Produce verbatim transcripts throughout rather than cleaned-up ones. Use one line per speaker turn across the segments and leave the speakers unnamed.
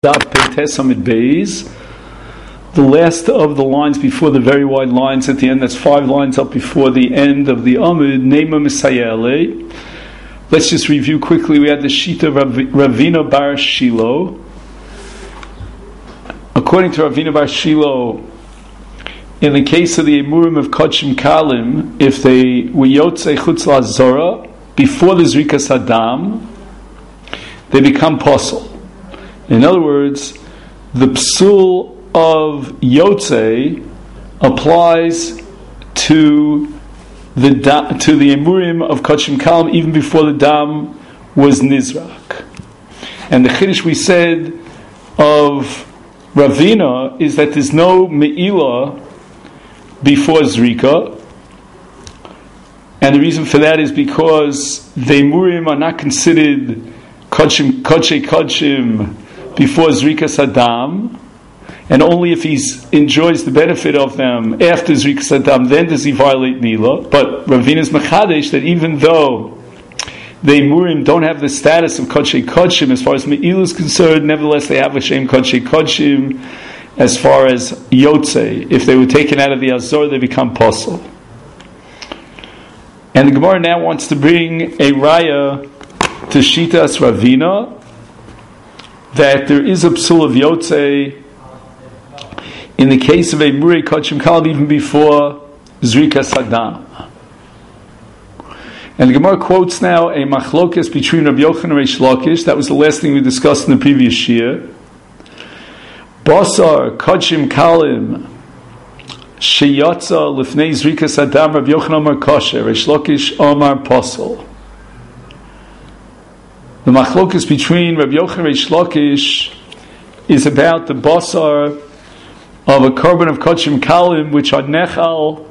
the last of the lines before the very wide lines at the end. That's five lines up before the end of the Amud. Nema Misayele. Let's just review quickly. We had the Shita of Ravina Bar Shilo. According to Ravina Bar Shilo, in the case of the Emurim of Kodshim Kalim, if they were Yotzei Chutz LaZorah before the Zrikas Hadam, they become Posel. In other words, the psul of Yotzei applies to the da, to the emurim of Kodshim Kalim even before the dam was nizrak. And the chiddush we said of Ravina is that there's no me'ilah before zrika, and the reason for that is because the emurim are not considered Kodshim Kodshei Kodshim before Zrikas Hadam, and only if he enjoys the benefit of them after Zrikas Hadam, then does he violate Nila. But Ravina's Mechadesh that even though the Emurim don't have the status of Kodshei Kodshim as far as Me'il is concerned, nevertheless they have a Shem Kodshei Kodshim as far as Yotzei. If they were taken out of the Azor, they become Posel. And the Gemara now wants to bring a Raya to Shitas Ravina that there is a psul of Yotzei in the case of a Murei Kodshim Kalim even before Zrikas Hadam. And the Gemara quotes now a machlokes between Rabbi Yochanan and Reish Lakish. That was the last thing we discussed in the previous shir. Basar Kodshim Kalim Sheyatza Lifnei Zrikas Hadam Rabbi Yochanan Amar Kosher Reish Lakish Amar Posel. The machlokes between Rabbi Yochanan and Reish Lakish is about the basar of a korban of Kodshim Kalim which are nechal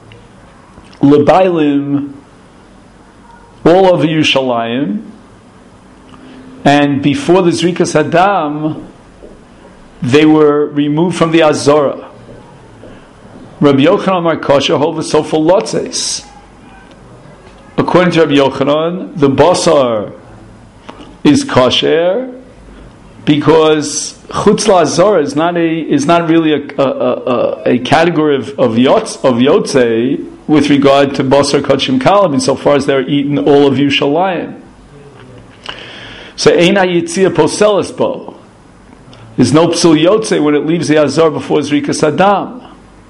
lebailim all over Yerushalayim, and before the Zrikas Hadam they were removed from the Azorah. Rabbi Yochanan Amar Kosher hova sofel lotzes. According to Rabbi Yochanan, the basar is kosher because chutz la'azor is not a is not really a a, a, a category of of yotz of yotzei with regard to basar kodshim kalim insofar as they're eaten all of Yerushalayim. So ein hayitzia poseles bo. There's no psul yotzei when it leaves the azor before zrikas hadam.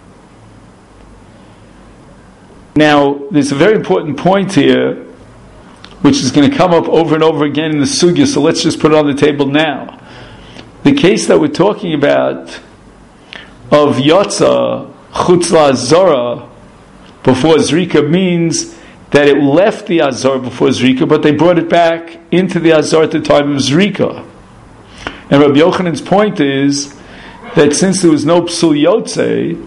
Now, there's a very important point here, which is going to come up over and over again in the sugya, so let's just put it on the table now. The case that we're talking about of Yotza Chutz LaZorah before Zrika means that it left the Azor before Zrika, but they brought it back into the Azor at the time of Zrika. And Rabbi Yochanan's point is that since there was no Psul Yotzei,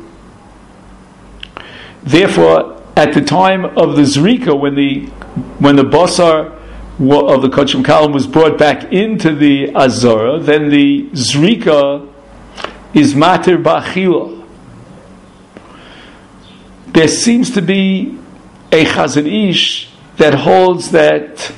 therefore at the time of the Zrika, when the when the basar of the Kodshim Kalim was brought back into the Azorah, then the Zrika is matir ba'achila. There seems to be a Chazon Ish that holds that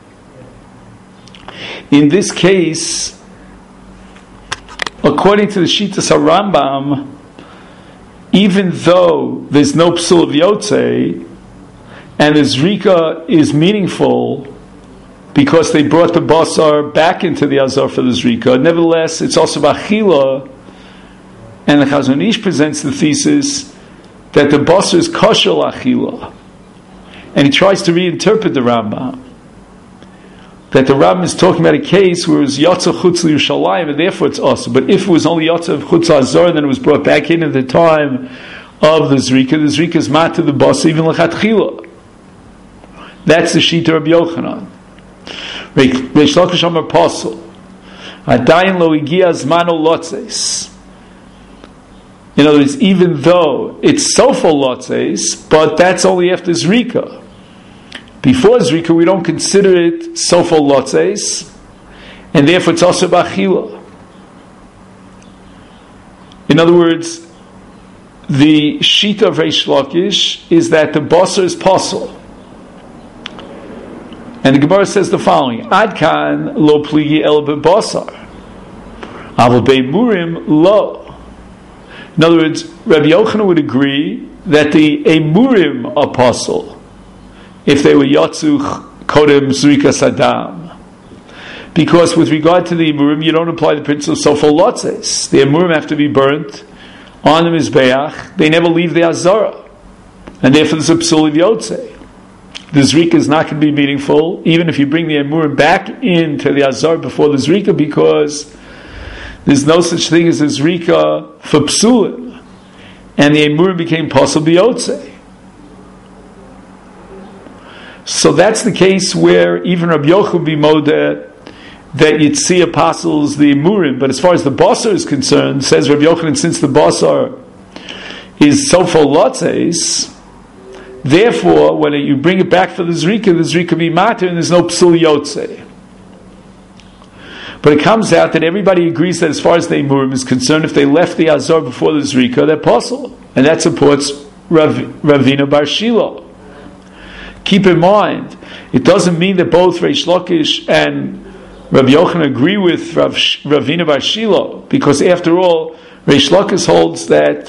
in this case, according to the Shitas HaRambam, even though there's no psul of Yotzei, and the Zrika is meaningful because they brought the basar back into the Azor for the Zrika, nevertheless, it's also b'achila, and the Chazon Ish presents the thesis that the basar is kosher l'achila. And he tries to reinterpret the Rambam. That the Rambam is talking about a case where it was Yotza Chutz Yerushalayim, and therefore it's awesome. But if it was only Yotza Chutz Azor, then it was brought back in at the time of the Zrika, the Zrika is mat to the basar even l'chatchila. That's the Shita Rabbi Yochanan. Reish Lakish Amar Posel. Adayin lo igia zmano lotzes. In other words, even though it's sofo lotzes, but that's only after Zrika. Before Zrika, we don't consider it sofo lotzes, and therefore it's also b'achila. In other words, the Shita of Reish Lakish is that the basar is posel. And the Gemara says the following: Ad kan lo pligi el bebasar. Aval be'emurim lo. In other words, Rabbi Yochanan would agree that the emurim apostle, if they were yatzu kodem zrikas adam. Because with regard to the emurim, you don't apply the principle of sofol lotzes. The emurim have to be burnt on the mizbeach. They never leave the azara, and therefore there's a psul of yotzei. The zrika is not going to be meaningful, even if you bring the emurim back into the azara before the zrika, because there's no such thing as a zrika for psulim, and the emurim became possible yotzei. So that's the case where even Rabbi Yochanan would be modeh that you'd see apostles the emurim, but as far as the basar is concerned, says Rabbi Yochanan, since the basar is sofol lotzes, therefore when you bring it back for the zrika, the zrika be matter, and there's no psul yotzei. But it comes out that everybody agrees that as far as the emurim is concerned, if they left the azar before the zrika, they're possible, and that supports Rav, Ravina bar Shilo. Keep in mind, it doesn't mean that both Reish Lakish and Rabbi Yochanan agree with Rav, Ravina bar Shilo, because after all, Reish Lakish holds that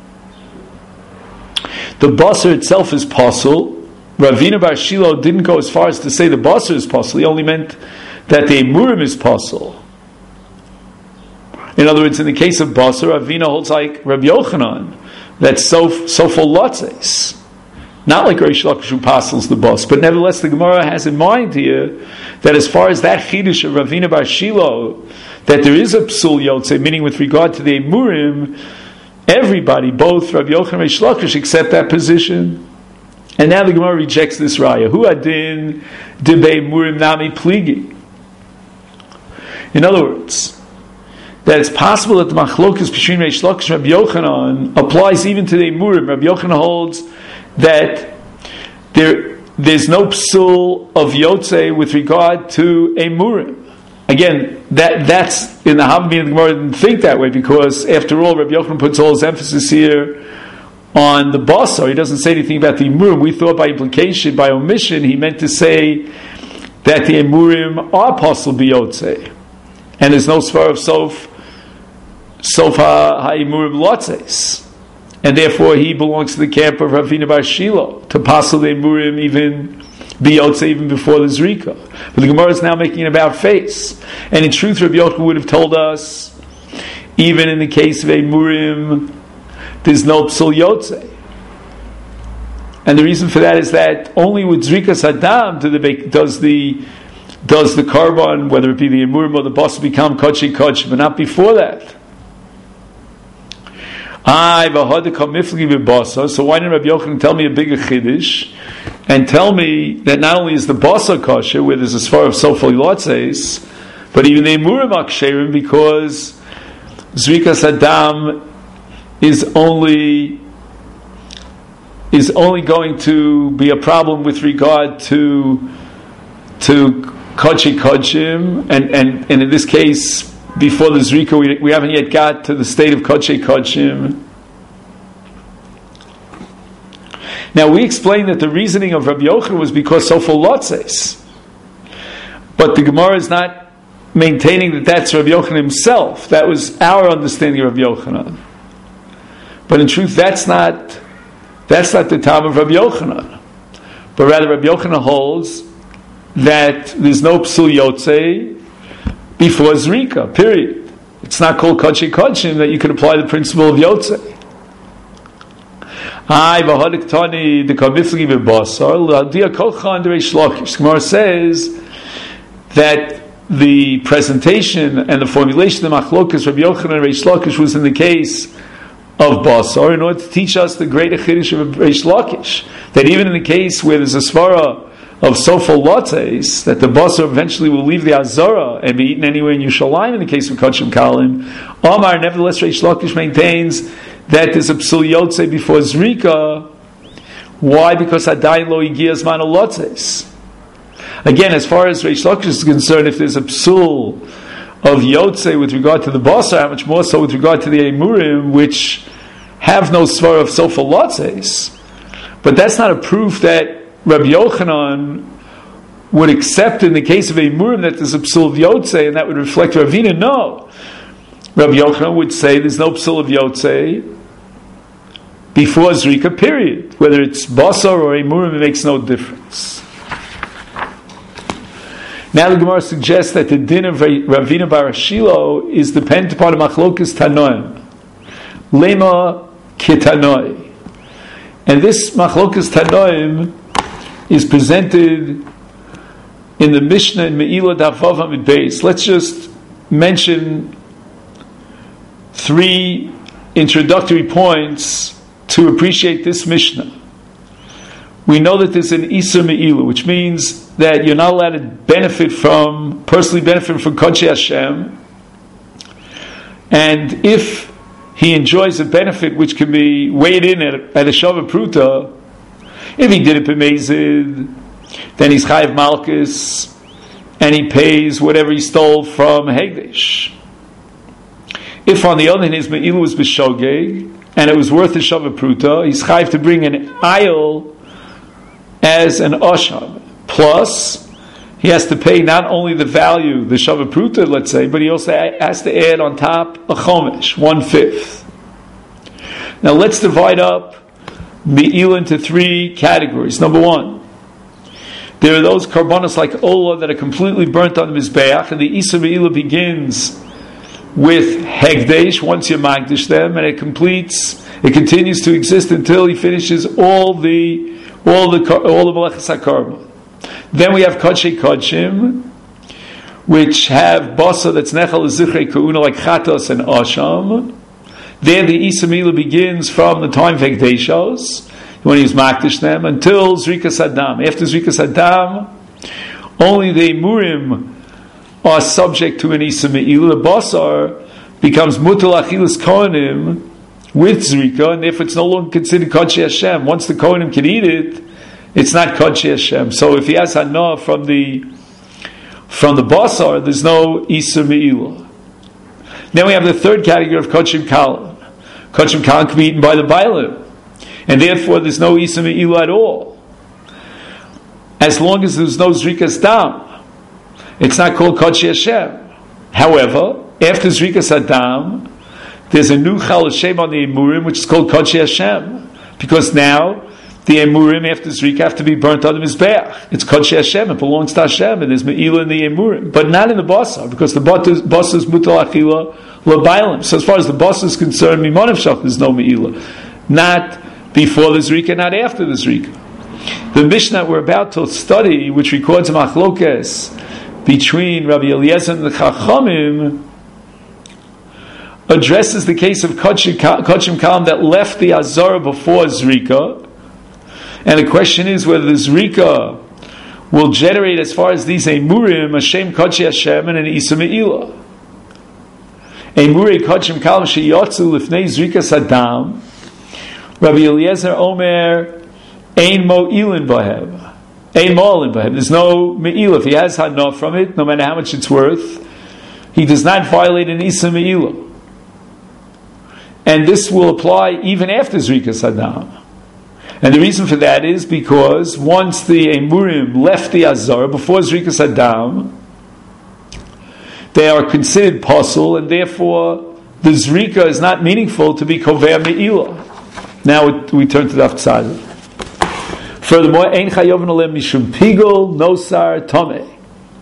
the basar itself is possible. Ravina bar Shilo didn't go as far as to say the basar is possible. He only meant that the emurim is possible. In other words, in the case of basar, Ravina holds like Rabbi Yochanan, that's sofol lotzes. Not like Reish Lakish who apostles the bus, but nevertheless the Gemara has in mind here that as far as that chidush of Ravina bar Shilo, that there is a psul yotzei, meaning with regard to the emurim, everybody, both Rabbi Yochanan and Reish Lakish, accept that position. And now the Gemara rejects this raya. Hu adin dibei emurim nami pligi. In other words, that it's possible that the machlokas between Reish Lakish and Rabbi Yochanan applies even to the emurim. Rabbi Yochanan holds that there there's no psul of yotzei with regard to emurim. Again, that that's in the Havamina, the Gemara didn't think that way, because after all, Rabbi Yochanan puts all his emphasis here on the basar. He doesn't say anything about the emurim. We thought by implication, by omission, he meant to say that the emurim are possible biyotzei, and there's no svar of sof sof ha emurim lotzes. And therefore, he belongs to the camp of Ravina bar Shilo, to passel the emurim even biyotze, even before the zrika. But the Gemara is now making it about face. And in truth, Rabbi Yochanan would have told us, even in the case of emurim, there's no psul yotze. And the reason for that is that only with zrikas hadam do the, does the does the carbon, whether it be the emurim or the bas, become kochi kochi, but not before that. So why didn't Rabbi Yochanan tell me a bigger chiddush and tell me that not only is the basar kosher, where there's a svar of sofol lotzes, but even the emurim aksherim, because zrikas adam is only is only going to be a problem with regard to to kochi kochim, and, and and in this case, before the zrika, we, we haven't yet got to the state of kochi kochim. Now we explained that the reasoning of Rabbi Yochanan was because sofol lotzes, but the Gemara is not maintaining that that's Rabbi Yochanan himself. That was our understanding of Rabbi Yochanan. But in truth, that's not that's not the time of Rabbi Yochanan. But rather, Rabbi Yochanan holds that there's no psul yotzei before zrika. Period. It's not called kochi kochim that you could apply the principle of yotzei. The Gemara says that the presentation and the formulation of the machlokas Rabbi Yochanan and Reish Lakish was in the case of basar, in order to teach us the greater chiddush of Reish Lakish, that even in the case where there's a svara of sofol lotzes, that the basar eventually will leave the azara and be eaten anywhere in Yerushalayim in the case of kochim kalim, Omar, nevertheless Reish Lakish maintains that there's a psul yotzei before zrika. Why? Because adayin lo higia zman lotzes. Again, as far as Reish Lakish is concerned, if there's a psul of yotzei with regard to the basar, how much more so with regard to the emurim, which have no svar of sofol lotzes. But that's not a proof that Rabbi Yochanan would accept in the case of emurim that there's a psul of yotzei, and that would reflect Ravina. No. Rabbi Yochanan would say there's no psul of yotzei before zrika, period. Whether it's basar or emurim, it makes no difference. Now the Gemara suggests that the din of Ravina bar Shilo is dependent upon a machlokas tanoim. Lema kitanoi. And this machlokas tanoim is presented in the Mishnah in Me'ilah Daf Vav Amud Beis. Let's just mention three introductory points to appreciate this Mishnah. We know that there's an Isur Me'ilah, which means that you're not allowed to benefit from, personally benefit from Kodshei Hashem. And if he enjoys a benefit which can be weighed in at, at a Shava Pruta, if he did it b'mezid, then he's Chayiv Malkus, and he pays whatever he stole from Hegdesh. If on the other hand his Me'ilah was b'shogeg, and it was worth a Shava Pruta, he's Chayiv to bring an ayil as an Osham. Plus, he has to pay not only the value, the Shava Pruta, let's say, but he also has to add on top a Chomesh, one-fifth. Now let's divide up Me'ilah into three categories. Number one, there are those karbanos like Ola that are completely burnt on the Mizbeach, and the Isur Me'ilah begins with Hegdesh, once you Magdish them, and it completes, it continues to exist until he finishes all the all the all the Melechas HaKarban. Then we have Kodshei Kodshim, which have Basa that's Nechal Zichrei Ka'una like Chatos and Asham. There the Isur Me'ilah begins from the time of Hegdeshos, when he's Makdish them, until Zrikas Adam. After Zrikas Adam, only the Murim are subject to an Isur Me'ilah. The Basar becomes Mutal Achilas Kohanim with Zrika, and therefore it's no longer considered Kodshei Hashem. Once the Kohanim can eat it, it's not Kodshei Hashem. So if he has Hana from the from the Basar, there's no Isur Me'ilah. Then we have the third category of Kodshim Kalan. Kodshim Kalan can be eaten by the Bailim, and therefore there's no Isur Me'ilah at all. As long as there's no Zrikas Dam, it's not called Kodshei Hashem. However, after Zrikas Adam, there's a new Chal Hashem on the Emurim, which is called Kodshei Hashem, because now the Emurim after Zrika have to be burnt on the Mizbeach. It's Kodshei Hashem, it belongs to Hashem, and there's Me'ilah in the Emurim, but not in the Basar, because the Basar is Mutal Achila L'Bailim. So as far as the Basar is concerned, Mimon Shach, there's no Me'ilah. Not before the Zrika, not after the Zrika. The Mishnah we're about to study, which records a Machlokes between Rabbi Eliezer and the Chachamim, addresses the case of Kodshim Kalam that left the Azara before Zrika. And the question is whether the Zrika will generate, as far as these Emurim, a Shem Kodshei Hashem and an Isur Me'ilah. Emurei Kodshim Kalam Sheyotzu Lifnei Zrika Sadam, Rabbi Eliezer Omer, Ein Mo'ilin Bahem. Ein Mo'ilin Bahem. There's no Me'ilah. If he has Hana from it, no matter how much it's worth, he does not violate an Isur Me'ilah. And this will apply even after Zrika Sadam. And the reason for that is because once the Emurim left the Azar before Zrikas Adam, they are considered pasul, and therefore the Zrika is not meaningful to be Kovei Me'ilah. Now we turn to the Tzad. Furthermore, Ein Chayovin Olem Mishum Pigol Nosar Tomei.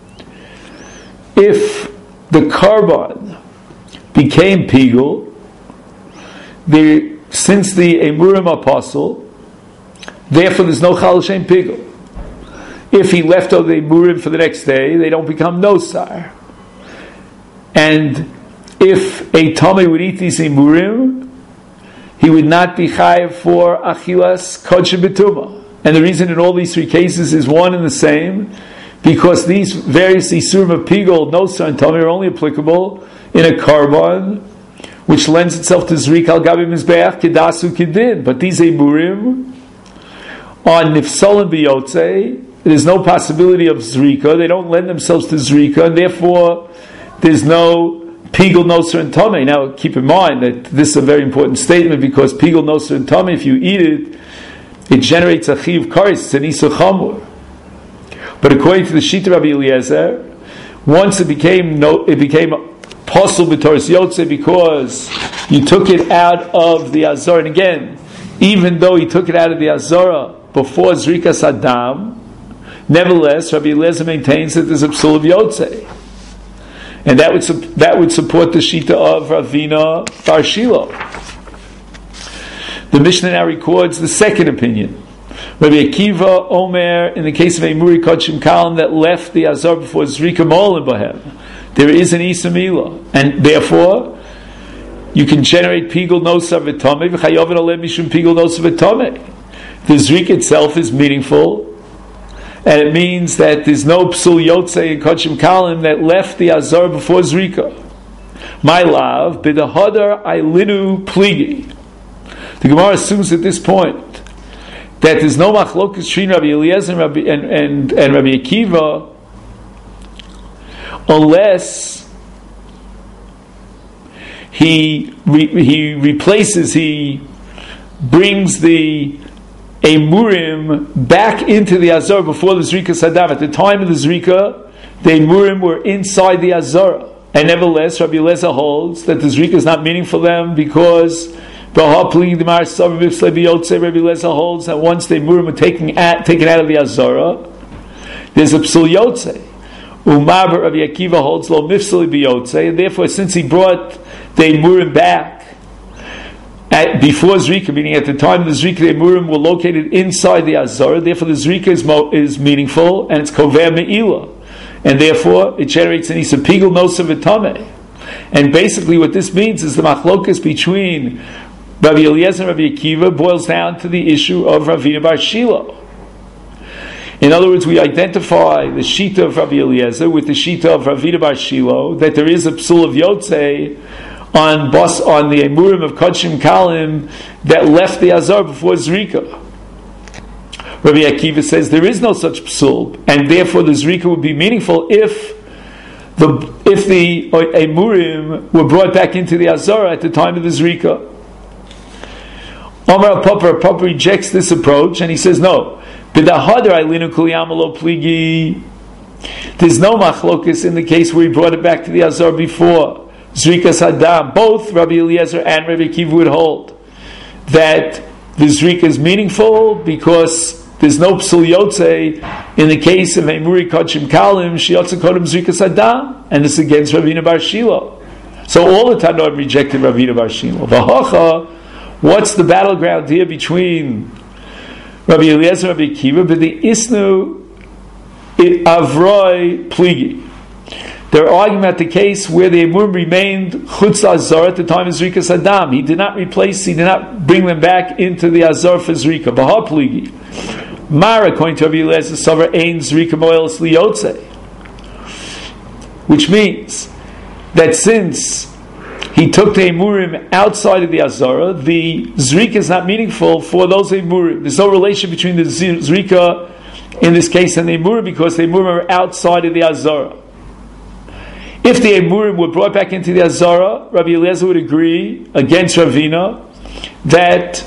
If the Karban became Pigol, the, since the Emurim are pasul, therefore, there's no Chal Shem Pigel. If he left over the Emurim for the next day, they don't become Nosar. And if a Tomei would eat these Emurim, he would not be Chayav for Achilas Kodshim B'tumah. And the reason in all these three cases is one and the same, because these various Isurim of Pigel, Nosar, and Tomei are only applicable in a Karban, which lends itself to Zrik al Gabi Mizbeach, Kedasu Kedin. But these Emurim, on Nifsolim B'yotzei, there's no possibility of Zrika. They don't lend themselves to Zrika, and therefore there's no Pigel, Nosar, and Tomei. Now keep in mind that this is a very important statement, because Pigel, Nosar, and Tomei, if you eat it, it generates a Chiv Karis, it's an Isur Chamur. But according to the Shita Rabbi Eliezer, once it became no, it became Posel b'toras yotze, because you took it out of the Azor. And again, even though he took it out of the Azora before Zrikas Adam, nevertheless, Rabbi Eliezer maintains that there's a psul of Yotze. And that would that would support the Shita of Ravina Bar Shilo. The Mishnah now records the second opinion. Rabbi Akiva Omer, in the case of a Muri Kodshim Kalim that left the Azor before Zrika Molin Bohem, there is an Isa Mila, and therefore you can generate Pigul Nosa V'Tomei V'Chayovin Oleh Mishum Pigul Nosa V'Tomei. The Zrika itself is meaningful, and it means that there's no Psul Yotze in Kodshim Kalim that left the Azor before Zrika. My love, B'Dahadar Ailinu Pligi. The Gemara assumes at this point that there's no machlokas between Rabbi Eliezer and Rabbi, and, and, and Rabbi Akiva unless he re, he replaces, he brings the Emurim back into the Azor before the Zrika Saddam. At the time of the Zrika, the Emurim were inside the Azor. And nevertheless, Rabbi Eliezer holds that the Zrika is not meaningful for them because Rabbi Eliezer holds that once the Emurim were taken, at, taken out of the Azora, there's a Psul Yotze. Umar Rabbi Akiva holds lo mifsali biyotze, and therefore, since he brought the Emurim back at, before Zrika, meaning at the time of the Zrika, the Emurim were located inside the Azora, therefore the Zrika is, mo, is meaningful, and it's Kover Me'ila. And therefore, it generates an Isa Pigul Nosa V'Tameh. And basically what this means is the machlokas between Rabbi Eliezer and Rabbi Akiva boils down to the issue of Ravina Bar Shilo. In other words, we identify the Shita of Rabbi Eliezer with the Shita of Ravina Bar Shilo, that there is a Psul of Yotze on, bus, on the Emurim of Kodshim Kalim that left the Azor before Zrika. Rabbi Akiva says there is no such Psul, and therefore the Zrika would be meaningful if the if the Emurim were brought back into the Azor at the time of the Zrika. Omar Papa, Papa rejects this approach, and he says no. There's no machlokus in the case where he brought it back to the Azor before Zrikas Hadam. Both Rabbi Eliezer and Rabbi Akiva would hold that the Zrika is meaningful because there's no Psul Yotze in the case of Emuri Kodshim Kalim, Shiotze Kodem Zrikas Hadam, and this is against Ravina Bar Shilo. So all the Tanoim rejected Ravina Bar Shilo. V'hocha, what's the battleground here between Rabbi Eliezer and Rabbi Akiva? But the Isnu Avroi Pligi. They're arguing about the case where the Emurim remained Chutz Azor at the time of Zrikas Adam. He did not replace, he did not bring them back into the Azor for Zrika. Baha Pligi. Mara, according to Rabbi Eliezer, Sover Ein Zrika Moelis Liyotze. Which means that since he took the Emurim outside of the Azora, the Zrika is not meaningful for those Emurim. There's no relation between the Zrika in this case and the Emurim because the Emurim are outside of the Azora. If the Emurim were brought back into the Azora, Rabbi Eliezer would agree against Ravina that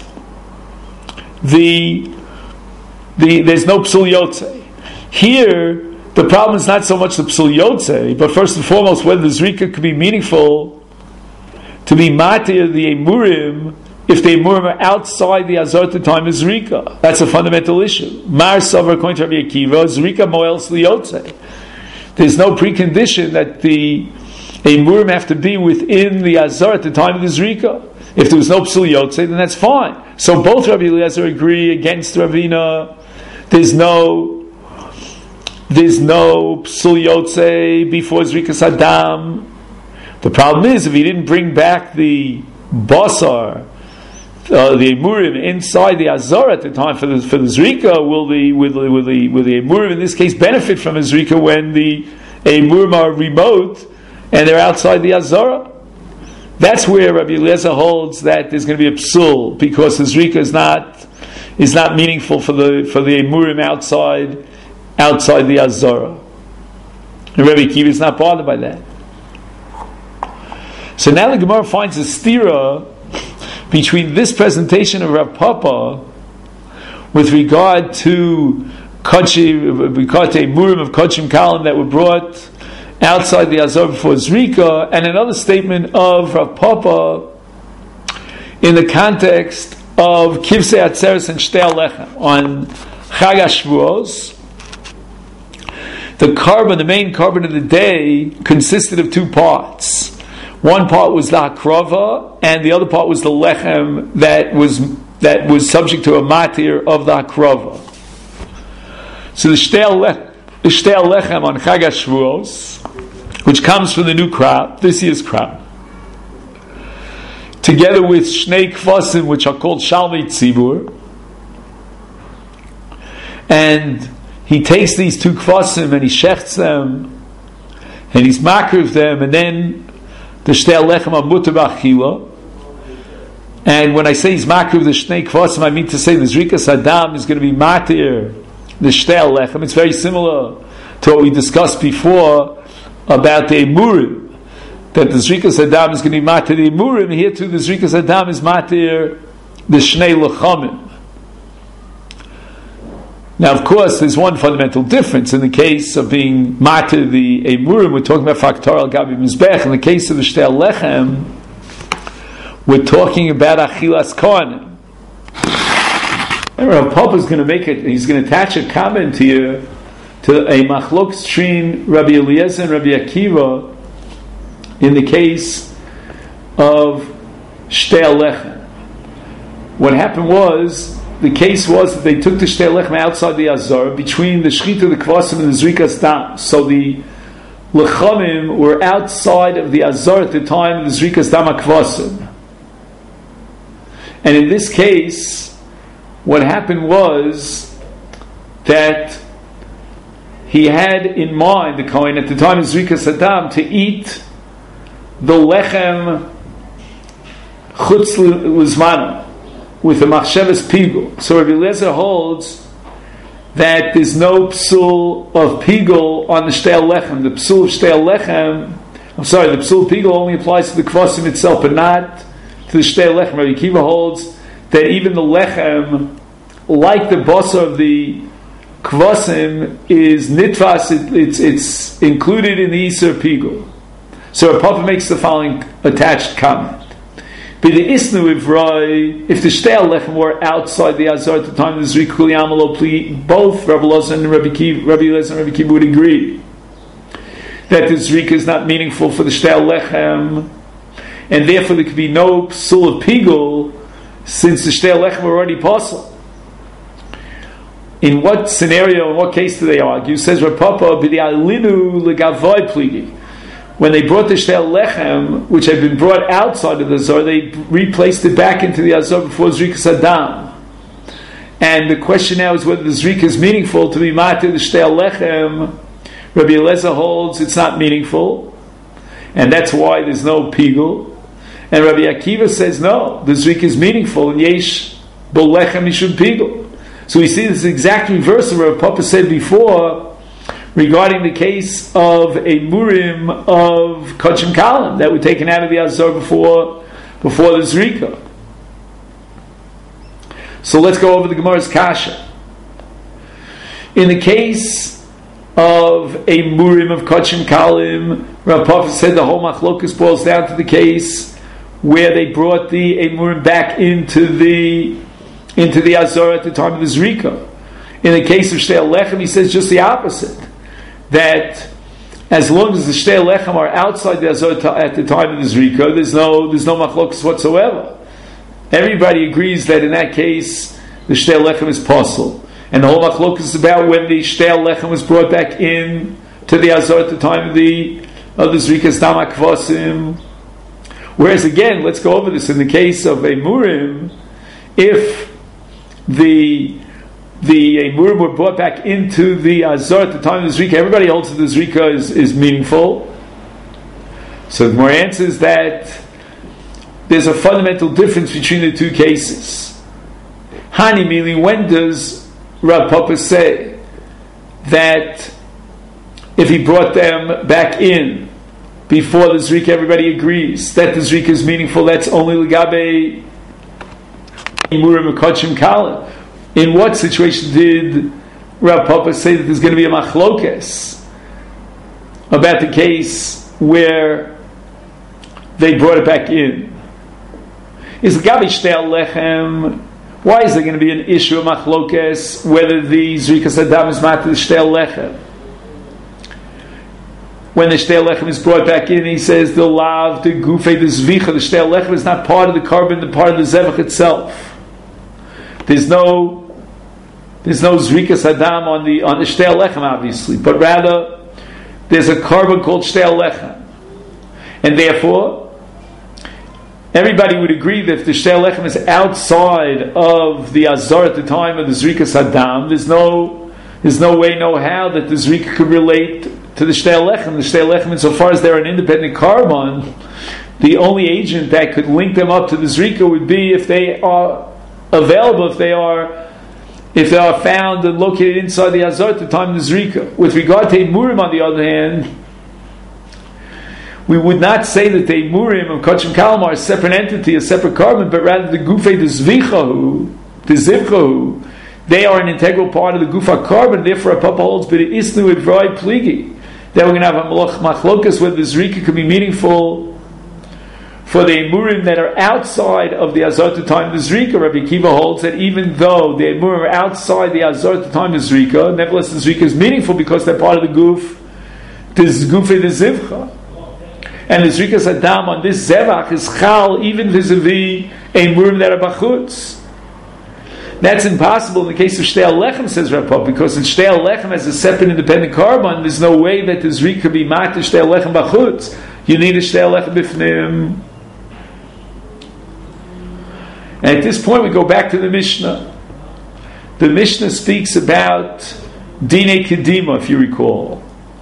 the, the there's no Psul Yotze. Here, the problem is not so much the Psul Yotze, but first and foremost whether the Zrika could be meaningful to be matir the Emurim if the Emurim are outside the Azor at the time of Zrika. That's a fundamental issue. Mar Savar, according to Rabbi Akiva, Zrika Moels Liyotze. There's no precondition that the Emurim have to be within the Azor at the time of the Zrika. If there was no Psul Yotze, then that's fine. So both Rabbi Eliezer agree against Ravina. There's no there's no Psul Yotze before Zrikas Adam. The problem is, if he didn't bring back the basar, uh, the emurim inside the azor at the time for the for the zrika, will the will the will the, will the emurim in this case benefit from a zrika when the emurim are remote and they're outside the azor? That's where Rabbi Eliezer holds that there's going to be a psul because the zrika is not is not meaningful for the for the emurim outside outside the azor. And Rabbi Akiva is not bothered by that. So now the Gemara finds a stira between this presentation of Rav Papa with regard to Kodshim, regard to Emurim of Kodshim Kalim that were brought outside the Azor before Zrika, and another statement of Rav Papa in the context of Kivsei Atzeres and Shtei Alechem on Chag HaShavuos. The carbon, the main carbon of the day, consisted of two parts. One part was the hakrava, and the other part was the lechem that was that was subject to a matir of the hakrava. So the Shtei Alechem on Chag HaShavuos, which comes from the new crop, this year's crop, together with Shnei Kvasim, which are called Shalmei Tzibur, and he takes these two kvasim and he shechts them, and he's makriv them, and then the Shtei Alechem are mutar b'achila. And when I say he's makriv the Shnei Kvasim, I mean to say the Zrikas Adam is going to be matir the Shtei Alechem. It's very similar to what we discussed before about the Emurim, that the Zrikas Adam is going to be matir the Emurim. Here too, the Zrikas Adam is matir the Shnei Lechamim. Now, of course, there's one fundamental difference. In the case of being matir the Emurim, we're talking about faktor al gabi mizbech. In the case of the Shtei Alechem, we're talking about achilas kohanim. And Rav Papa is going to make it. He's going to attach a comment here to a machlok between Rabbi Eliezer and Rabbi Akiva in the case of Shtei Alechem. What happened was, the case was that they took the Shtei Alechem outside the Azor, between the Shechita, the Kvasim, and the Zrikas Dam. So the Lechamim were outside of the Azor at the time of the Zrikas Dam HaKvasim. And in this case, what happened was that he had in mind, the Kohen, at the time of Zrikas Adam, to eat the Lechem Chutz L'Zmano, with a machshavas pigul. So Rabbi Eliezer holds that there's no psul of pigul on the Shtei Alechem. The psul of Shtei Alechem, I'm sorry, the psul of pigul only applies to the kvasim itself, but not to the Shtei Alechem. Rabbi Akiva holds that even the lechem, like the basar of the kvasim, is nitvas, it, it's, it's included in the Isur pigul. So Rav Papa makes the following attached comment. But the isnu ivroi, if the Shtei Alechem were outside the Azor at the time of the Zrik Kuli Amalo Pli, both Rabbi Eliezer and Rabbi Akiva, Rabbi Eliezer and Rabbi Akiva would agree that the Zrik is not meaningful for the Shtei Alechem, and therefore there could be no psul of pigul, since the Shtei Alechem were already possible. In what scenario, in what case do they argue? Says Rav Papa, b'di'alinu legavoy pligi. When they brought the Shtei Alechem, which had been brought outside of the Azor, they replaced it back into the Azor before Zrikas Adam. And the question now is whether the Zrika is meaningful to be matir the Shtei Alechem. Rabbi Eliezer holds it's not meaningful, and that's why there's no pigul. And Rabbi Akiva says no, the Zrika is meaningful, and yesh bolechem mishum pigul. So we see this exact reverse of what Papa said before regarding the case of a murim of Kachim Kalim that were taken out of the Azor before, before the Zrika. So let's go over the Gemara's Kasha. In the case of a murim of Kachim Kalim, Rav Papa said the whole machlokus boils down to the case where they brought the a murim back into the into the Azor at the time of the Zrika. In the case of Shtei Alechem, he says just the opposite. That as long as the Shtei Alechem are outside the Azor at the time of the Zrika, there's no there's no machlokus whatsoever. Everybody agrees that in that case the Shtei Alechem is possible, and the whole machlokus is about when the Shtei Alechem was brought back in to the Azor at the time of the of the Zrikas Dam HaKvasim. Whereas again, let's go over this in the case of a murim, if the the Emurim were brought back into the Azor at the time of the Zrika, everybody holds that the Zrika is, is meaningful. So the more answers that there's a fundamental difference between the two cases. Hani, meaning when does Rav Papa say that if he brought them back in before the Zrika, everybody agrees that the Zrika is meaningful? That's only Legabe Emurim Kachim Kalim. In what situation did Rav Papa say that there's going to be a machlokes about the case where they brought it back in. Is Gabi Shtel Lechem, why is there going to be an issue of machlokes whether the Zrikas Adam is mat the Shtel Lechem? When the Shtel Lechem is brought back in, he says the lav, the gufei, the zvicha, the Shtel Lechem is not part of the carbon, the part of the zevach itself. There's no there's no Zrikas Adam on the on the Shtel Lechem, obviously, but rather there's a carbon called Shtel Lechem, and therefore everybody would agree that if the Shtel Lechem is outside of the Azor at the time of the Zrikas Adam, there's no there's no way, no how that the Zrika could relate to the Shtel Lechem. The Shtel Lechem, insofar as they're an independent carbon, the only agent that could link them up to the Zrika would be if they are available, if they are if they are found and located inside the Azor at the time of the Zrika. With regard to Murim, on the other hand, we would not say that the Murim of Kachim Kalam are a separate entity, a separate carbon, but rather the Gufei, the Zvichahu, the Zivchahu, they are an integral part of the Gufa carbon. Therefore, a Papa holds, but it isnu ivrai pligi. That we're going to have a malach machlokas where the Zrika could be meaningful for the Emurim that are outside of the Azor at the time of the Zrika. Rabbi Kiva holds that even though the Emurim are outside the Azor at the time of the Zrika, nevertheless the Zrika is meaningful because they're part of the Guf, this Gufei, the Zivcha. And the Zrikas Adam on this Zevach is Chal even vis-a-vis a Murim that are Bachutz. That's impossible in the case of Shtel Lechem, says Rav Pop, because in Shtel Lechem as a separate independent carbon, there's no way that the Zrik could be mat to Shtel Lechem Bachutz. You need a Shtel Lechem Bifnim. And at this point we go back to the Mishnah. The Mishnah speaks about Dine Kedima, if you recall.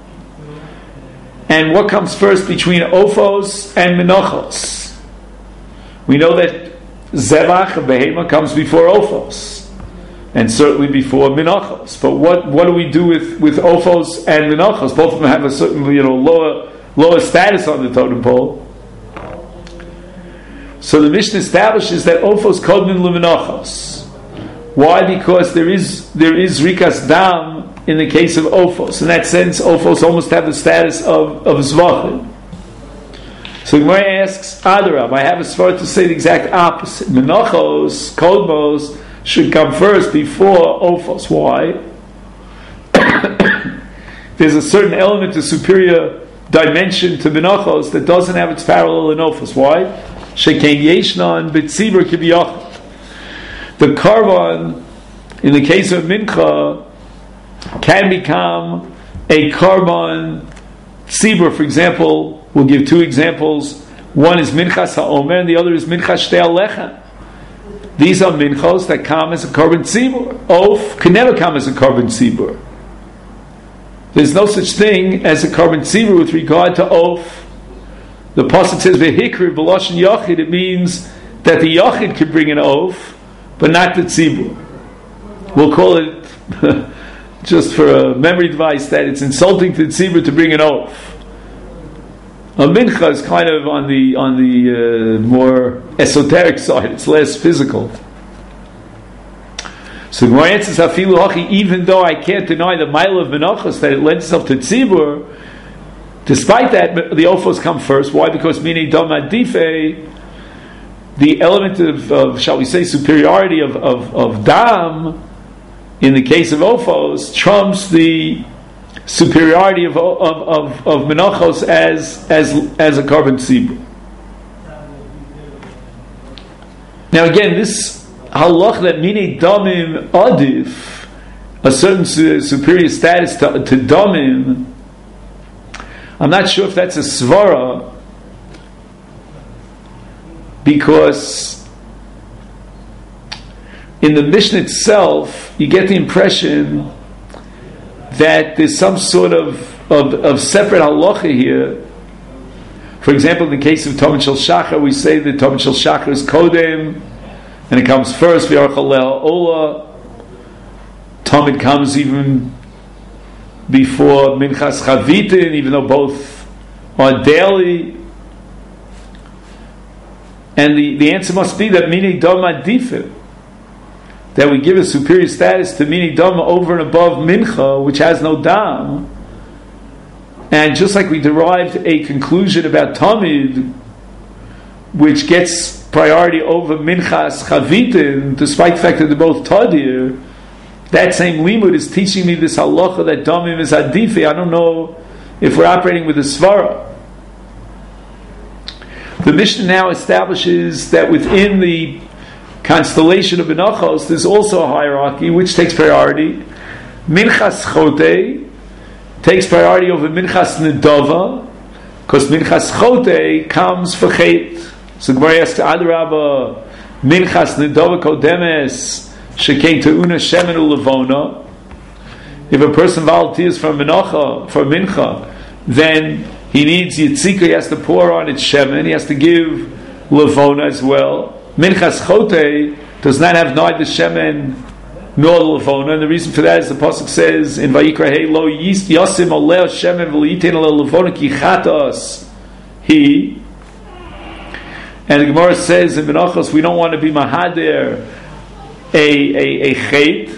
And what comes first between Ophos and Menachos? We know that Zevach and Behema comes before Ophos, and certainly before Menachos. But what, what do we do with, with Ophos and Menachos? Both of them have a certain, you know, lower lower status on the totem pole. So the Mishnah establishes that Ophos Kodmin Lumenachos. Why? Because there is there is Rikas Dam in the case of Ophos. In that sense, Ophos almost have the status of, of Zvachim. So Gemara asks, Adarab, I have a svara to say the exact opposite. Menachos, Kodmos, should come first before Ophos. Why? There's a certain element of superior dimension to Menachos that doesn't have its parallel in Ophos. Why? Sheken Yeshnan B'tzibur Kibiyach. The Karban, in the case of Mincha, can become a carbon tzibur. For example, we'll give two examples. One is minchas ha'omer, and the other is minchas shtei lechem. These are minchos that come as a carbon tzibur. Oaf can never come as a carbon tzibur. There's no such thing as a carbon tzibur with regard to oaf. The pasuk says vehikri b'loshen yachid. It means that the yachid can bring an oaf, but not the tzibur. We'll call it just for a memory device that it's insulting to the tzibur to bring an oath. A mincha is kind of on the on the uh, more esoteric side. It's less physical. So my answer is hafilu hachi. Even though I can't deny the mile of menachos that it lends itself to tzibur, despite that the ophos come first. Why? Because meaning dam adife, the element of, of shall we say superiority of of, of dam. In the case of Ophos, trumps the superiority of of of, of Menachos as as as a carbon tzibur. Now again, this halach that mini damim adif, a certain su- superior status to, to damim, I'm not sure if that's a svara, because in the Mishnah itself, you get the impression that there's some sort of, of, of separate halacha here. For example, in the case of Tomid Shel Shachar, we say that Tomid Shel Shachar is Kodem, and it comes first, V'yarach Aleh Ola. Tomid comes even before Minchas Chavitin, even though both are daily. And the, the answer must be that Mini Dom Adifim, that we give a superior status to Mini Dama over and above Mincha, which has no Dam. And just like we derived a conclusion about Tamid, which gets priority over Minchas Chavitin, despite the fact that they're both Tadir, that same limud is teaching me this halacha that Damim is Adifi. I don't know if we're operating with a Svara. The Mishnah now establishes that within the constellation of Benachos, there's also a hierarchy which takes priority. Minchas Chote takes priority over Minchas Nedava, because Minchas Chote comes for Chet. So Gemara asks, Adarabba, Minchas Nedava Kodemes Shekain Te'una Shemen U'Levona. If a person volunteers for Menacha, for Mincha, then he needs Yitzika, he has to pour on its Shemen, he has to give Levona as well. Minchas Chote does not have neither Shemen nor Levona, and the reason for that is the pasuk says in Vayikra Hey Lo Yasim Oleh Shemen V'Yitin Oleh Levona Ki Chatas He. And the Gemara says in Menachos we don't want to be Mahader a a, a Chet.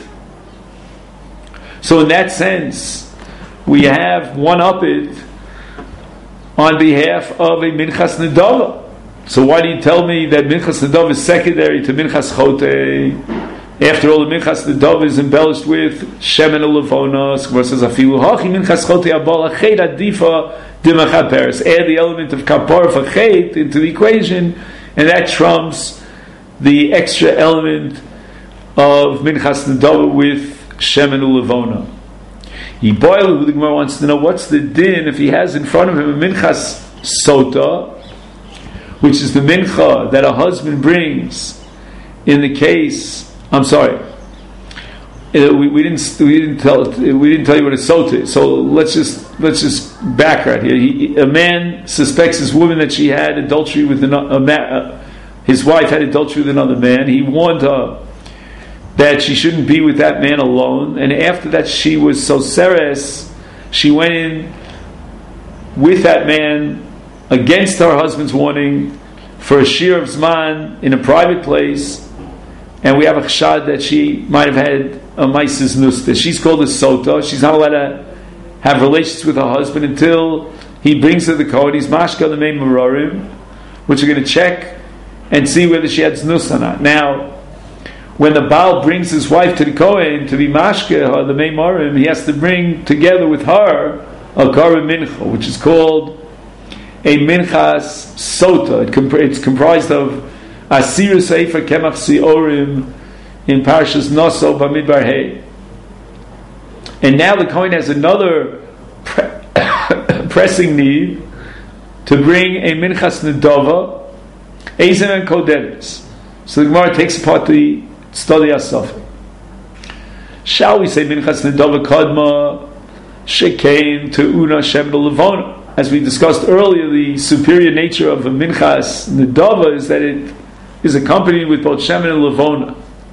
So in that sense, we have one up it on behalf of a Minchas Nedava. So why do you tell me that Minchas Nedava is secondary to Minchas Chote? After all, the Minchas Nedava is embellished with Shemen U'Levona. So says Afilu Hachi Minchas Chote Abal Achet Adifa Dimachad Paris. Add the element of Kapar for Chet into the equation, and that trumps the extra element of Minchas Nedava with Shemen U'Levona. Yiboilu, the Gemara wants to know what's the din if he has in front of him a Minchas Sota, which is the mincha that a husband brings in the case. I'm sorry, we, we didn't we didn't tell we didn't tell you what a sota is. So let's just let's just backtrack here. He, a man suspects his woman that she had adultery with another. A man, uh, his wife had adultery with another man. He warned her that she shouldn't be with that man alone. And after that, she was so seres, she went in with that man against her husband's warning for a shir of zman in a private place, and we have a chshad that she might have had a maisis nusta. She's called a sota. She's not allowed to have relations with her husband until he brings her the kohen. He's mashka the main marorim, which we're going to check and see whether she had znus or not. Now, when the Baal brings his wife to the Kohen to be mashke or the Meimarim, he has to bring together with her a Karim Mincha, which is called a Minchas Sota. It comp- it's comprised of Asir Sefer Kemach Siorim in Parshas Noso Bamidbar Hey. And now the Kohen has another pre- pressing need to bring a Minchas Nedava, Ezen and Kodemis. So the Gemara takes apart the study Asaf. Shall we say Minchas Nedava Kadma Shekain Te'una Shemen U'Levona? As we discussed earlier, the superior nature of a Minchas Nedava is that it is accompanied with both Shemen and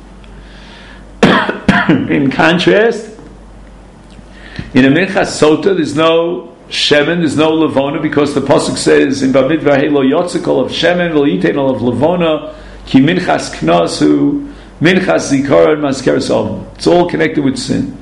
Levona. In contrast, in a Minchas Sota, there's no Shemen, there's no Levona, because the pasuk says in Bamidbar Hey Lo Yotzikol of Shemen V'Yitein of Levona Ki Minchas Knasu Minchas Zikar and Maskeres Oven. It's all connected with sin.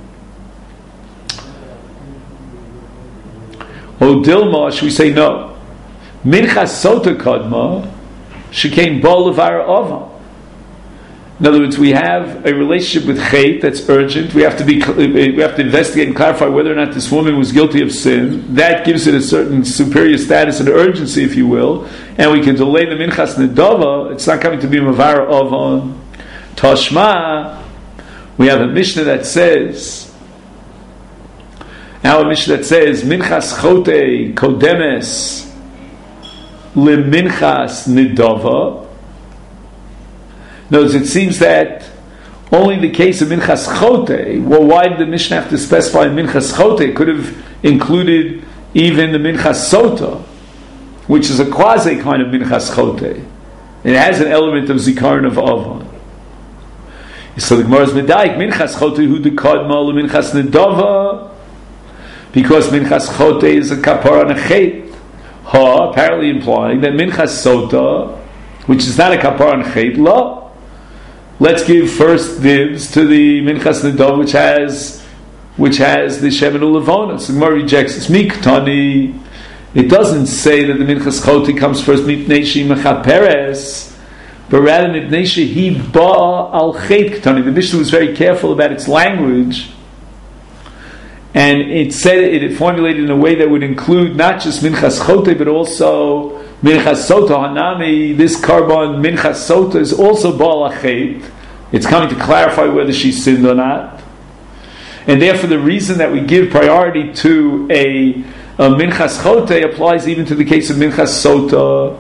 O Dilma, should we say no? Minchas Sota Kadma Shekain Bo Levar Oven. In other words, we have a relationship with Chet that's urgent. We have to be, we have to investigate and clarify whether or not this woman was guilty of sin. That gives it a certain superior status and urgency, if you will. And we can delay the Minchas Nedava. It's not coming to be Mavar Oven. Tashma, we have a Mishnah that says, now a Mishnah that says, Minchas Chote Kodemes Le Minchas Nedava. In other words, it seems that only the case of Minchas Chote, well, why did the Mishnah have to specify Minchas Chote? It could have included even the Minchas Sota, which is a quasi kind of Minchas Chote. It has an element of Zikaron of Avon. So the Gemara is Medaik, Minchas Chote hu dekadma le Minchas Nedava, because Minchas Chote is a kapar on a chet. Ha, apparently implying that Minchas Sota, which is not a kapar on chet, la. Let's give first dibs to the Minchas Nedava, which has which has the Shemen Ulavona. So the Gemara rejects this. Miktani, it doesn't say that the Minchas Choti comes first, Mipnei Shi Mechaperes, but rather Mipnei Shi Ba Al Chet Ktani. The Mishnah was very careful about its language, and it said it, it formulated in a way that would include not just Minchas Choti, but also Minchas Sota Hanami. This Karban Minchas Sota is also Ba Al Chet. It's coming to clarify whether she sinned or not. And therefore the reason that we give priority to a, a Minchas Chote applies even to the case of Minchas Sota.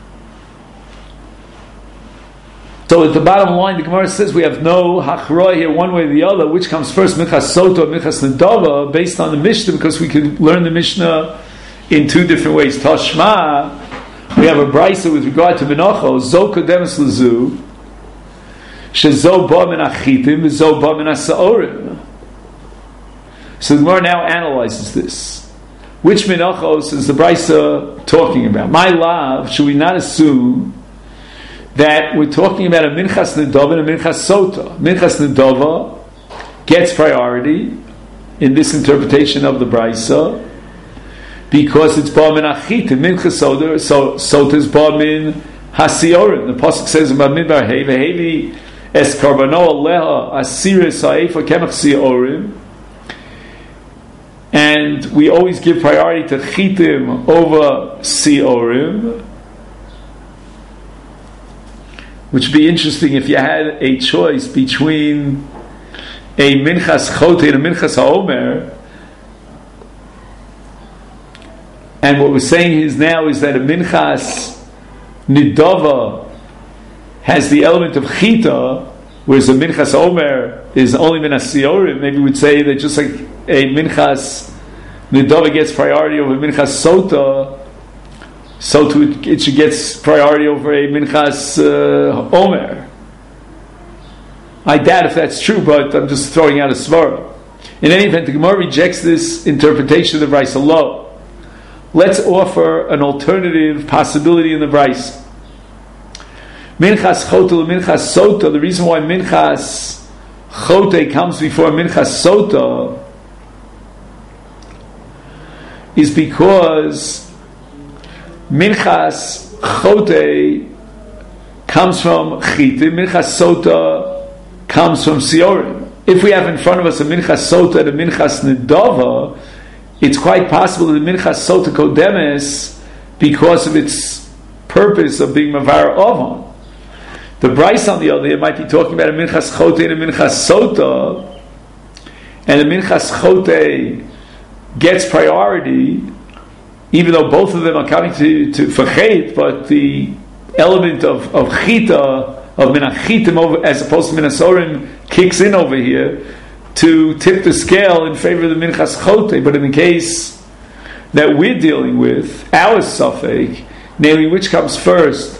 So at the bottom line, the Gemara says we have no hachroy here one way or the other, which comes first, Minchas Sota or Minchas Nedava, based on the Mishnah, because we can learn the Mishnah in two different ways. Tashma, we have a brisa with regard to Menocho, Zo Kodemes Lezu, Shezo Ba Min Achitim, Zo Ba Min Asaorim. So the Gemara now analyzes this. Which Menachos is the brisa talking about? My love, should we not assume that we're talking about a Minchas Nedava and a Minchas Sota? Minchas Nedava gets priority in this interpretation of the brisa because it's Ba Min Achitim, Minchas Sota, so Sota is Ba Min Hasiorim. The pasuk says in Bamidbar Hey Vehevi Es Karbano Aleha Asiris Ha'efa Kemach Siorim. And we always give priority to Chitim over Siorim, which would be interesting if you had a choice between a Minchas Chote and a Minchas HaOmer. And what we're saying is now is that a Minchas Nidava has the element of Chita, whereas a Minchas Omer is only Minas Siorim. Maybe we'd say that just like a Minchas Nidava gets priority over Minchas Sota, so too it, it should get priority over a Minchas uh, Omer. I doubt if that's true, but I'm just throwing out a svara. In any event, the Gemara rejects this interpretation of the Brisa Lo. Let's offer an alternative possibility in the Brisa. Minchas Chote Minchas Sota, the reason why Minchas Chote comes before Minchas Sota is because Minchas Chote comes from Chitim, Minchas Sota comes from Siorim. If we have in front of us a Minchas Sota and a Minchas Nedava, it's quite possible that the Minchas Sota Kodemes because of its purpose of being Mavar Ovon. The Bryce, on the other hand, might be talking about a Minchas Chote and a Minchas Sota, and the Minchas Chote gets priority, even though both of them are coming to, to for Chet, but the element of, of Chita, of Menachitim, over, as opposed to Minasorim, kicks in over here to tip the scale in favor of the Minchas Chote. But in the case that we're dealing with, our Safek, namely which comes first,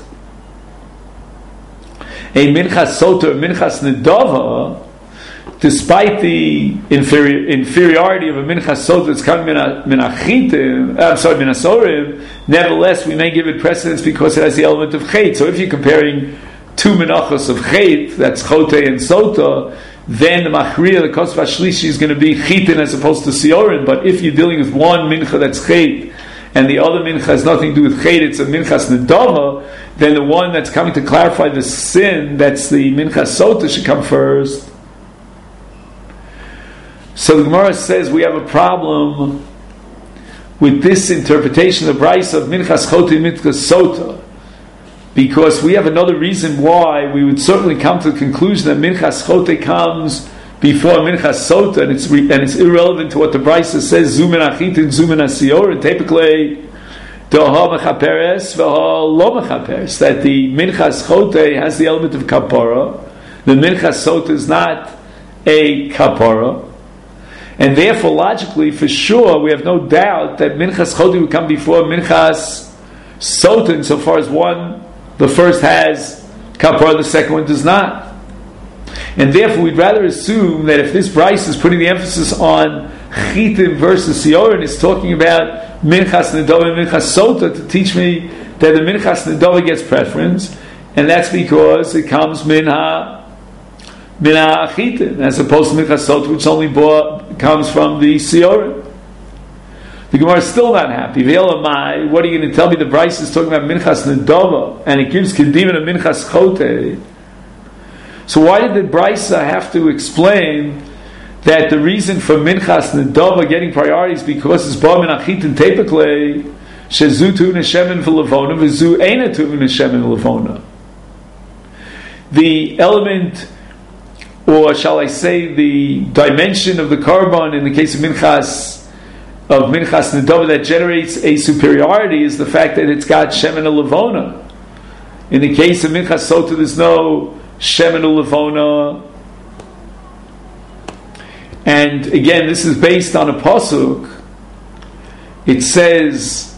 a Minchas Sota or Minchas Nedava, despite the inferi- inferiority of a Minchas Sota that's coming Menachitim, I'm sorry, Minasorim, nevertheless we may give it precedence because it has the element of Chet. So if you're comparing two Menachos of Chet, that's Chote and Sota, then the Machriya, the Kosva Shlishi, is going to be Chitin as opposed to Siorin. But if you're dealing with one Mincha that's Chet, and the other Mincha has nothing to do with Chet, it's a Minchas Nedava, then the one that's coming to clarify the sin, that's the Minchas Sota, should come first. So the Gemara says we have a problem with this interpretation of the Bryce of Minchas Chote and Minchas Sota, because we have another reason why we would certainly come to the conclusion that Minchas Chote comes before Minchas Sota, and it's re, and it's irrelevant to what the Bryce says. Zumin Achit and Zumin Asior, and typically Doha Mechaperes v'ha Lo Mechaperes, that the Minchas Chote has the element of Kapara, the Minchas Sota is not a Kapara. And therefore, logically, for sure, we have no doubt that Minchas Chote would come before Minchas Sota, insofar as one, the first has Kapara, the second one does not. And therefore, we'd rather assume that if this Bryce is putting the emphasis on Chitim versus Siorin, it's talking about Minchas Nedava and Minchas Sota to teach me that the Minchas Nedava gets preference, and that's because it comes Minha Mina Chitim, as opposed to Minchas Sota, which only bore comes from the Siorim. The Gemara is still not happy. Ve'elamai, what are you going to tell me? The Bryce is talking about Minchas Nedava, and it gives Kedivin a Minchas Chote. So why did the Bryce have to explain that the reason for Minchas Nedava getting priority is because it's Ba Min Achit and Tepeklei, Shezu Tu Neshemen V'Levona, V'Zu Eina Tu Neshemen V'Levona. The element, or shall I say, the dimension of the Karban in the case of Minchas of Minchas Nedava that generates a superiority is the fact that it's got Shemen Levona. In the case of Minchas Sota, there's no Shemen Levona. And again, this is based on a pasuk. It says,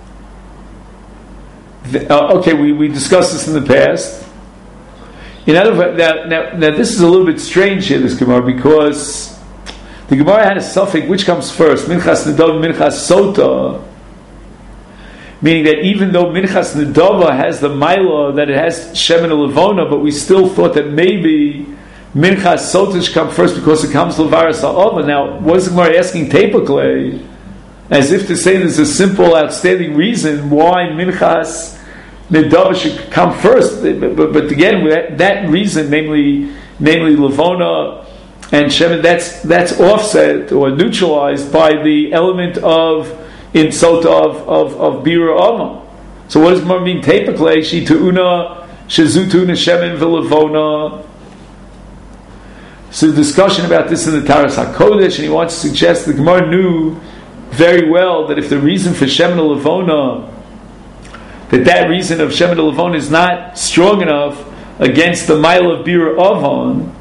that, uh, okay, we, we discussed this in the past. In other words, now, now, now this is a little bit strange here, this Gemara, because the Gemara had a suffix, which comes first, Minchas Nedava, Minchas Sota, meaning that even though Minchas Nedava has the Maila, that it has Shemen Levona, but we still thought that maybe Minchas Sota should come first because it comes to Levaras Ha'ova. Now, what is the Gemara asking Tepeklei? As if to say there's a simple, outstanding reason why Minchas Nedava should come first. But, but, but again, that, that reason, namely, namely Levona and Shemen, that's that's offset or neutralized by the element of in Sota of of, of Bira Amma. So what does Gemara mean? Tepeklei Shi Tu'una Shezutuna Shemen V'Levona. So the discussion about this in the Taras HaKodesh, and he wants to suggest the Gemara knew very well that if the reason for Shemen Levona, that that reason of Shemen Levona is not strong enough against the mile of Bira Avon,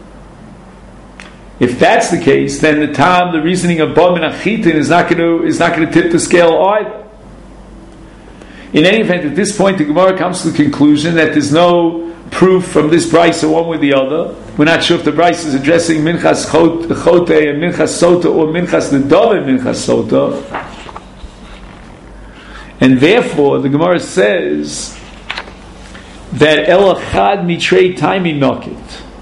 if that's the case, then the time, the reasoning of Ba Min Achitin is not going to is not going to tip the scale either. In any event, at this point, the Gemara comes to the conclusion that there's no proof from this Brisa one way or the other. We're not sure if the Brisa is addressing Minchas Chote and Minchas Sota or Minchas Nedava and Minchas Sota. And therefore, the Gemara says that El Achad Mitrei Taimi Nokit,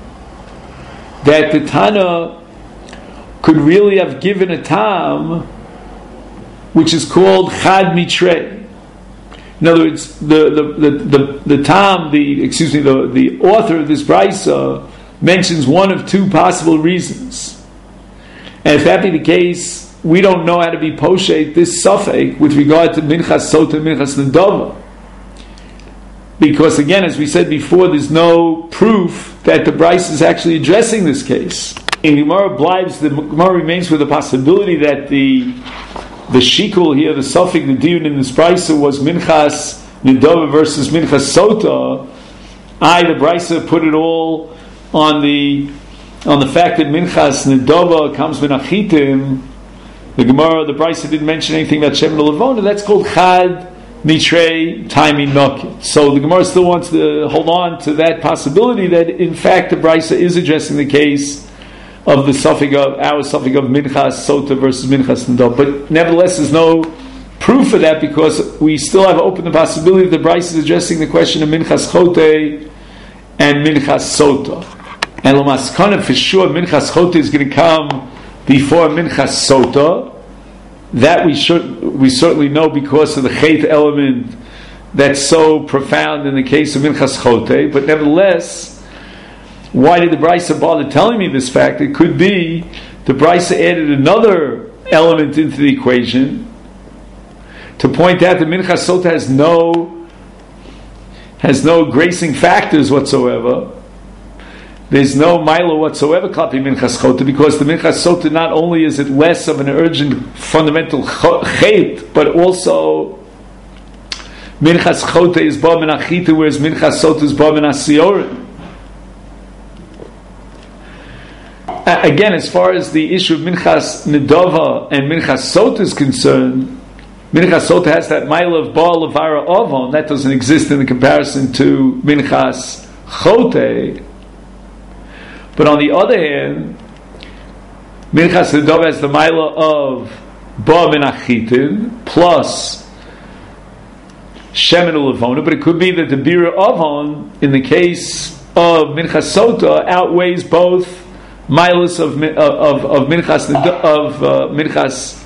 that the Tana could really have given a tam which is called Chad Mitrei. In other words, the the the the, the tam, the excuse me, the, the author of this brisa mentions one of two possible reasons. And if that be the case, we don't know how to be poshet this suffix with regard to Minchas Sota, Minchas Nedava. Because again, as we said before, there's no proof that the Bryce is actually addressing this case. And Gemara blives, the Gemara remains with the possibility that the the shikul here, the suffix, the diun in this Bryce was Minchas Nedava versus Minchas Sota. I, the Bryce, put it all on the on the fact that Minchas Nedava comes min Achitim. The Gemara, the Bryce didn't mention anything about Shemen Levona. That's called Chad Mitrei Taimi Nokit. So the Gemara still wants to hold on to that possibility that in fact the Brisa is addressing the case of the suffix of our suffix of Minchas Sota versus Minchas Nedava. But nevertheless, there's no proof of that because we still have open the possibility that the Brisa is addressing the question of Minchas Chote and Minchas Sota. And Lamaskana for sure Minchas Chote is going to come before Minchas Sota. That we should we certainly know because of the Chet element that's so profound in the case of Minchas Chote. But nevertheless, why did the Brisa bother telling me this fact? It could be the Brisa added another element into the equation to point out that Minchas Sota has no has no gracing factors whatsoever. There's no milo whatsoever klapi Minchas Chota, because the Minchas Sota not only is it less of an urgent fundamental chet, but also Minchas Chota is ba min achita, whereas Minchas Sota is ba min asiorim. Again, as far as the issue of Minchas Nedava and Minchas Sota is concerned, Minchas Sota has that mile of Baal Levara Avon that doesn't exist in the comparison to Minchas Chote. But on the other hand, Minchas Nedava has the mila of Ba Min Achitin plus Shemen Levona, but it could be that the Bira Avon in the case of Minchas Sota outweighs both milas of of of minchas of uh, minchas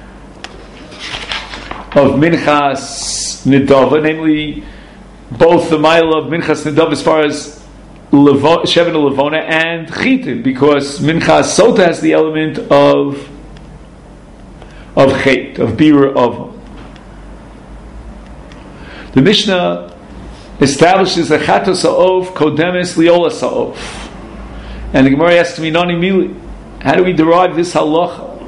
of minchas nidava, namely both the mile of minchas nidava as far as Levo, Sheven Levona and Chitin, because Minchas Sota has the element of of Chet, of Bira of. The Mishnah establishes a Chatos Ha'ov Kodemes Liola Sa'ov, and the Gemara asks me, Nani Mili, how do we derive this halacha?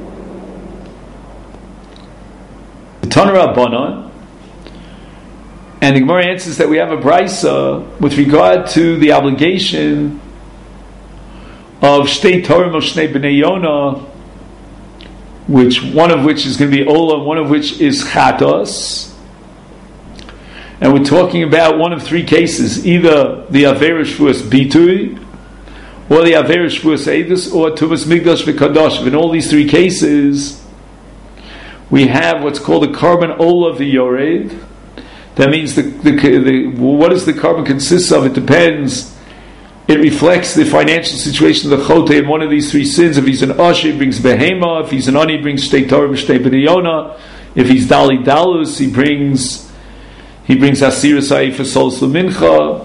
The Tanur Rabbanan. And the Gemara answers that we have a brisa with regard to the obligation of Shtei Torim or Shnei B'nei Yonah, which one of which is going to be Ola, one of which is Chatos. And we're talking about one of three cases, either the Avera Shvuas Bitui, or the Avera Shvuas Eidus, or Tumas Migdash V'Kadosh. In all these three cases, we have what's called a carbon Ola of the Yored. That means the, the, the what does the carbon consist of? It depends. It reflects the financial situation of the chote in one of these three sins. If he's an Asher, he brings Behema. If he's an Ani, he brings Shtei Torah, Shtei B'nei Yonah. If he's Dali Dalus, he brings he brings Asira Sa'i for Sol Mincha.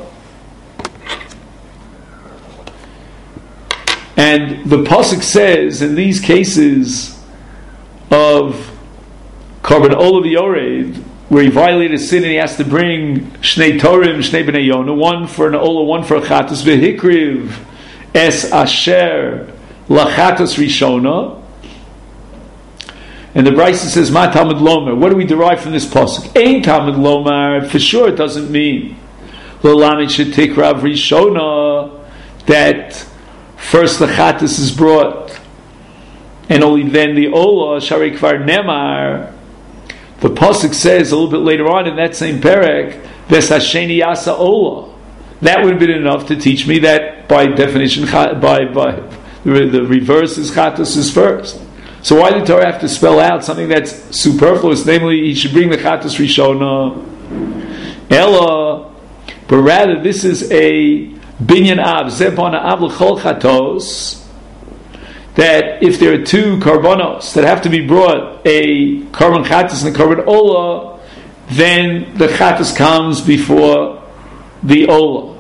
And the pasuk says in these cases of carbon Olav Yored, where he violated a sin and he has to bring Shnei Torim, Shnei B'nei Yonah, one for an Ola, one for a Chatos, V'hikriv, Es Asher, Lachatos Rishona. And the Brisa says, Ma Talmud Lomar. What do we derive from this pasuk? Ein Talmud Lomar, for sure it doesn't mean L'lamed Shetik Rav Rishona, that first the Chatos is brought, and only then the Ola, Sharei Kvar Nemar. The pasuk says a little bit later on in that same perek, Ves Hasheni Yasa Ola. That would have been enough to teach me that by definition, by by the, the reverse is Chatos is first. So why did Torah have to spell out something that's superfluous? Namely, he should bring the Chatos Rishona, Ella, but rather this is a binyan av zebana av l'chol chatos. That if there are two karbonos that have to be brought, a carbon chatos and a carbon ola, then the chatos comes before the ola.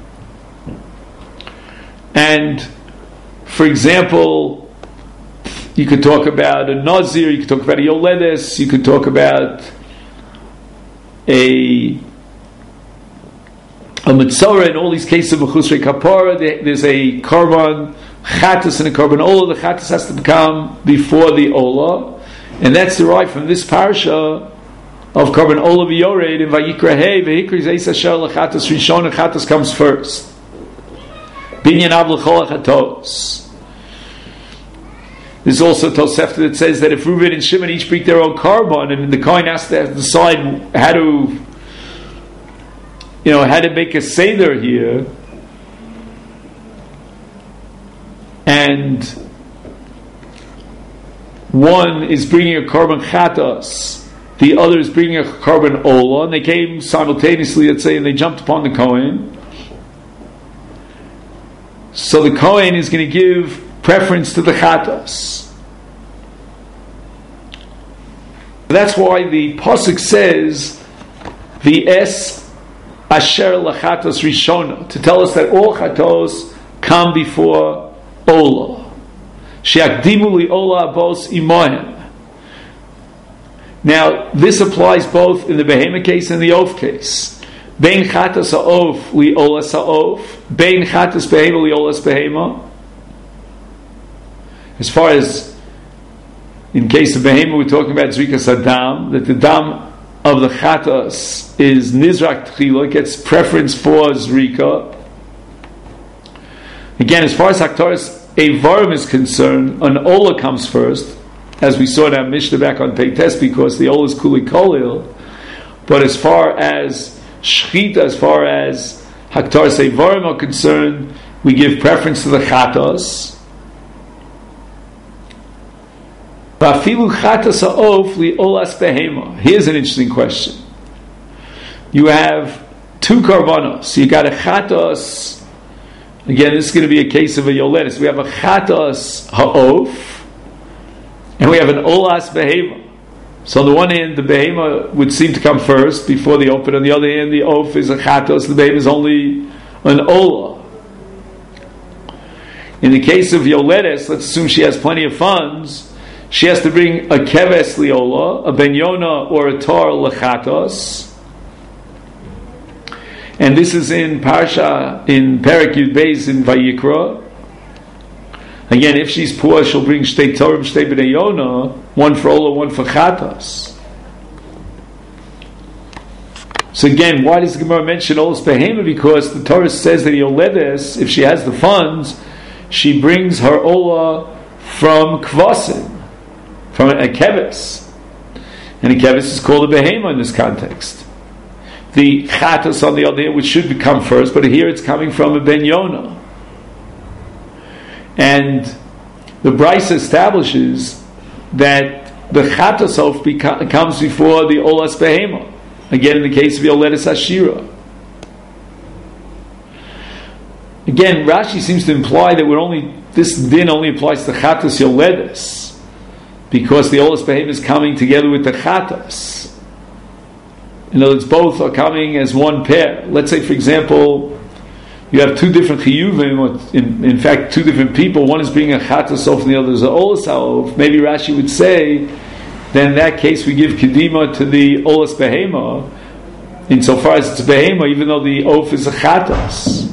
And, for example, you could talk about a nazir, you could talk about a yoledes, you could talk about a a mitzvah. In all these cases of chusrei kapara, there's a carbon Chatos and a carbon ola. The Chatos has to come before the ola, and that's derived from this parsha of carbon ola v'yored in Vayikra Hey v'hikri zeis asher l'chatos rishon. And Chatos comes first. Binyan av l'chol chatos. There's also Tosefta that says that if Reuben and Shimon each bring their own carbon, and the Kohen has to decide how to, you know, how to make a seder here. And one is bringing a carbon chatos, the other is bringing a carbon ola, and they came simultaneously, let's say, and they jumped upon the Kohen. So the Kohen is going to give preference to the chatos. That's why the pasuk says the es asher lachatos rishona, to tell us that all chatos come before Ola. She'akdimu li Ola abos imohem. Now, this applies both in the Behema case and the Of case. Bein chatas ha'of li Ola sa'of, bein chatas behema li Olas behema. As far as in case of Behema, we're talking about Zrikas Adam, that the dam of the chatas is nizrak tchila, gets preference for Zrika. Again, as far as Haktaris Eivarim is concerned, an Ola comes first, as we saw in our Mishnah back on Peites, because the Ola is Kuli Kolil. But as far as Shchita, as far as Haktaris Eivarim are concerned, we give preference to the Chatos. V'afilu Chatos ha'of li Olas behema. Here's an interesting question. You have two karbanos. You got a Chatos Again, this is going to be a case of a yoledis. We have a chatas ha'of, and we have an olas behema. So on the one hand, the behema would seem to come first before the open. On the other hand, the oaf is a chatos. The behema is only an ola. In the case of yoledis, let's assume she has plenty of funds. She has to bring a keves liola, a benyona, or a tar lechatos. And this is in Parsha, in Perek Yud Beis in Vayikra. Again, if she's poor, she'll bring shtei torim, shtei bnei yona, one for ola, one for chatas. So again, why does the Gemara mention olas behema? Because the Torah says that yoledes, if she has the funds, she brings her ola from kvasim, from a keves. And a keves is called a behema in this context. The chatas on the other hand, which should come first, but here it's coming from a ben yona. And the Brisa establishes that the chatas of beca- comes before the olas behema. Again, in the case of yoledis ashira. Again, Rashi seems to imply that we're only this din only applies to chatas yoledis because the olas behema is coming together with the chatas. In other words, both are coming as one pair. Let's say, for example, you have two different chiyuvim, in, in fact, two different people. One is bringing a chatas off and the other is a olas ha'of. Maybe Rashi would say, then in that case we give kedima to the olas behema, insofar as it's a behema, even though the oaf is a chatas.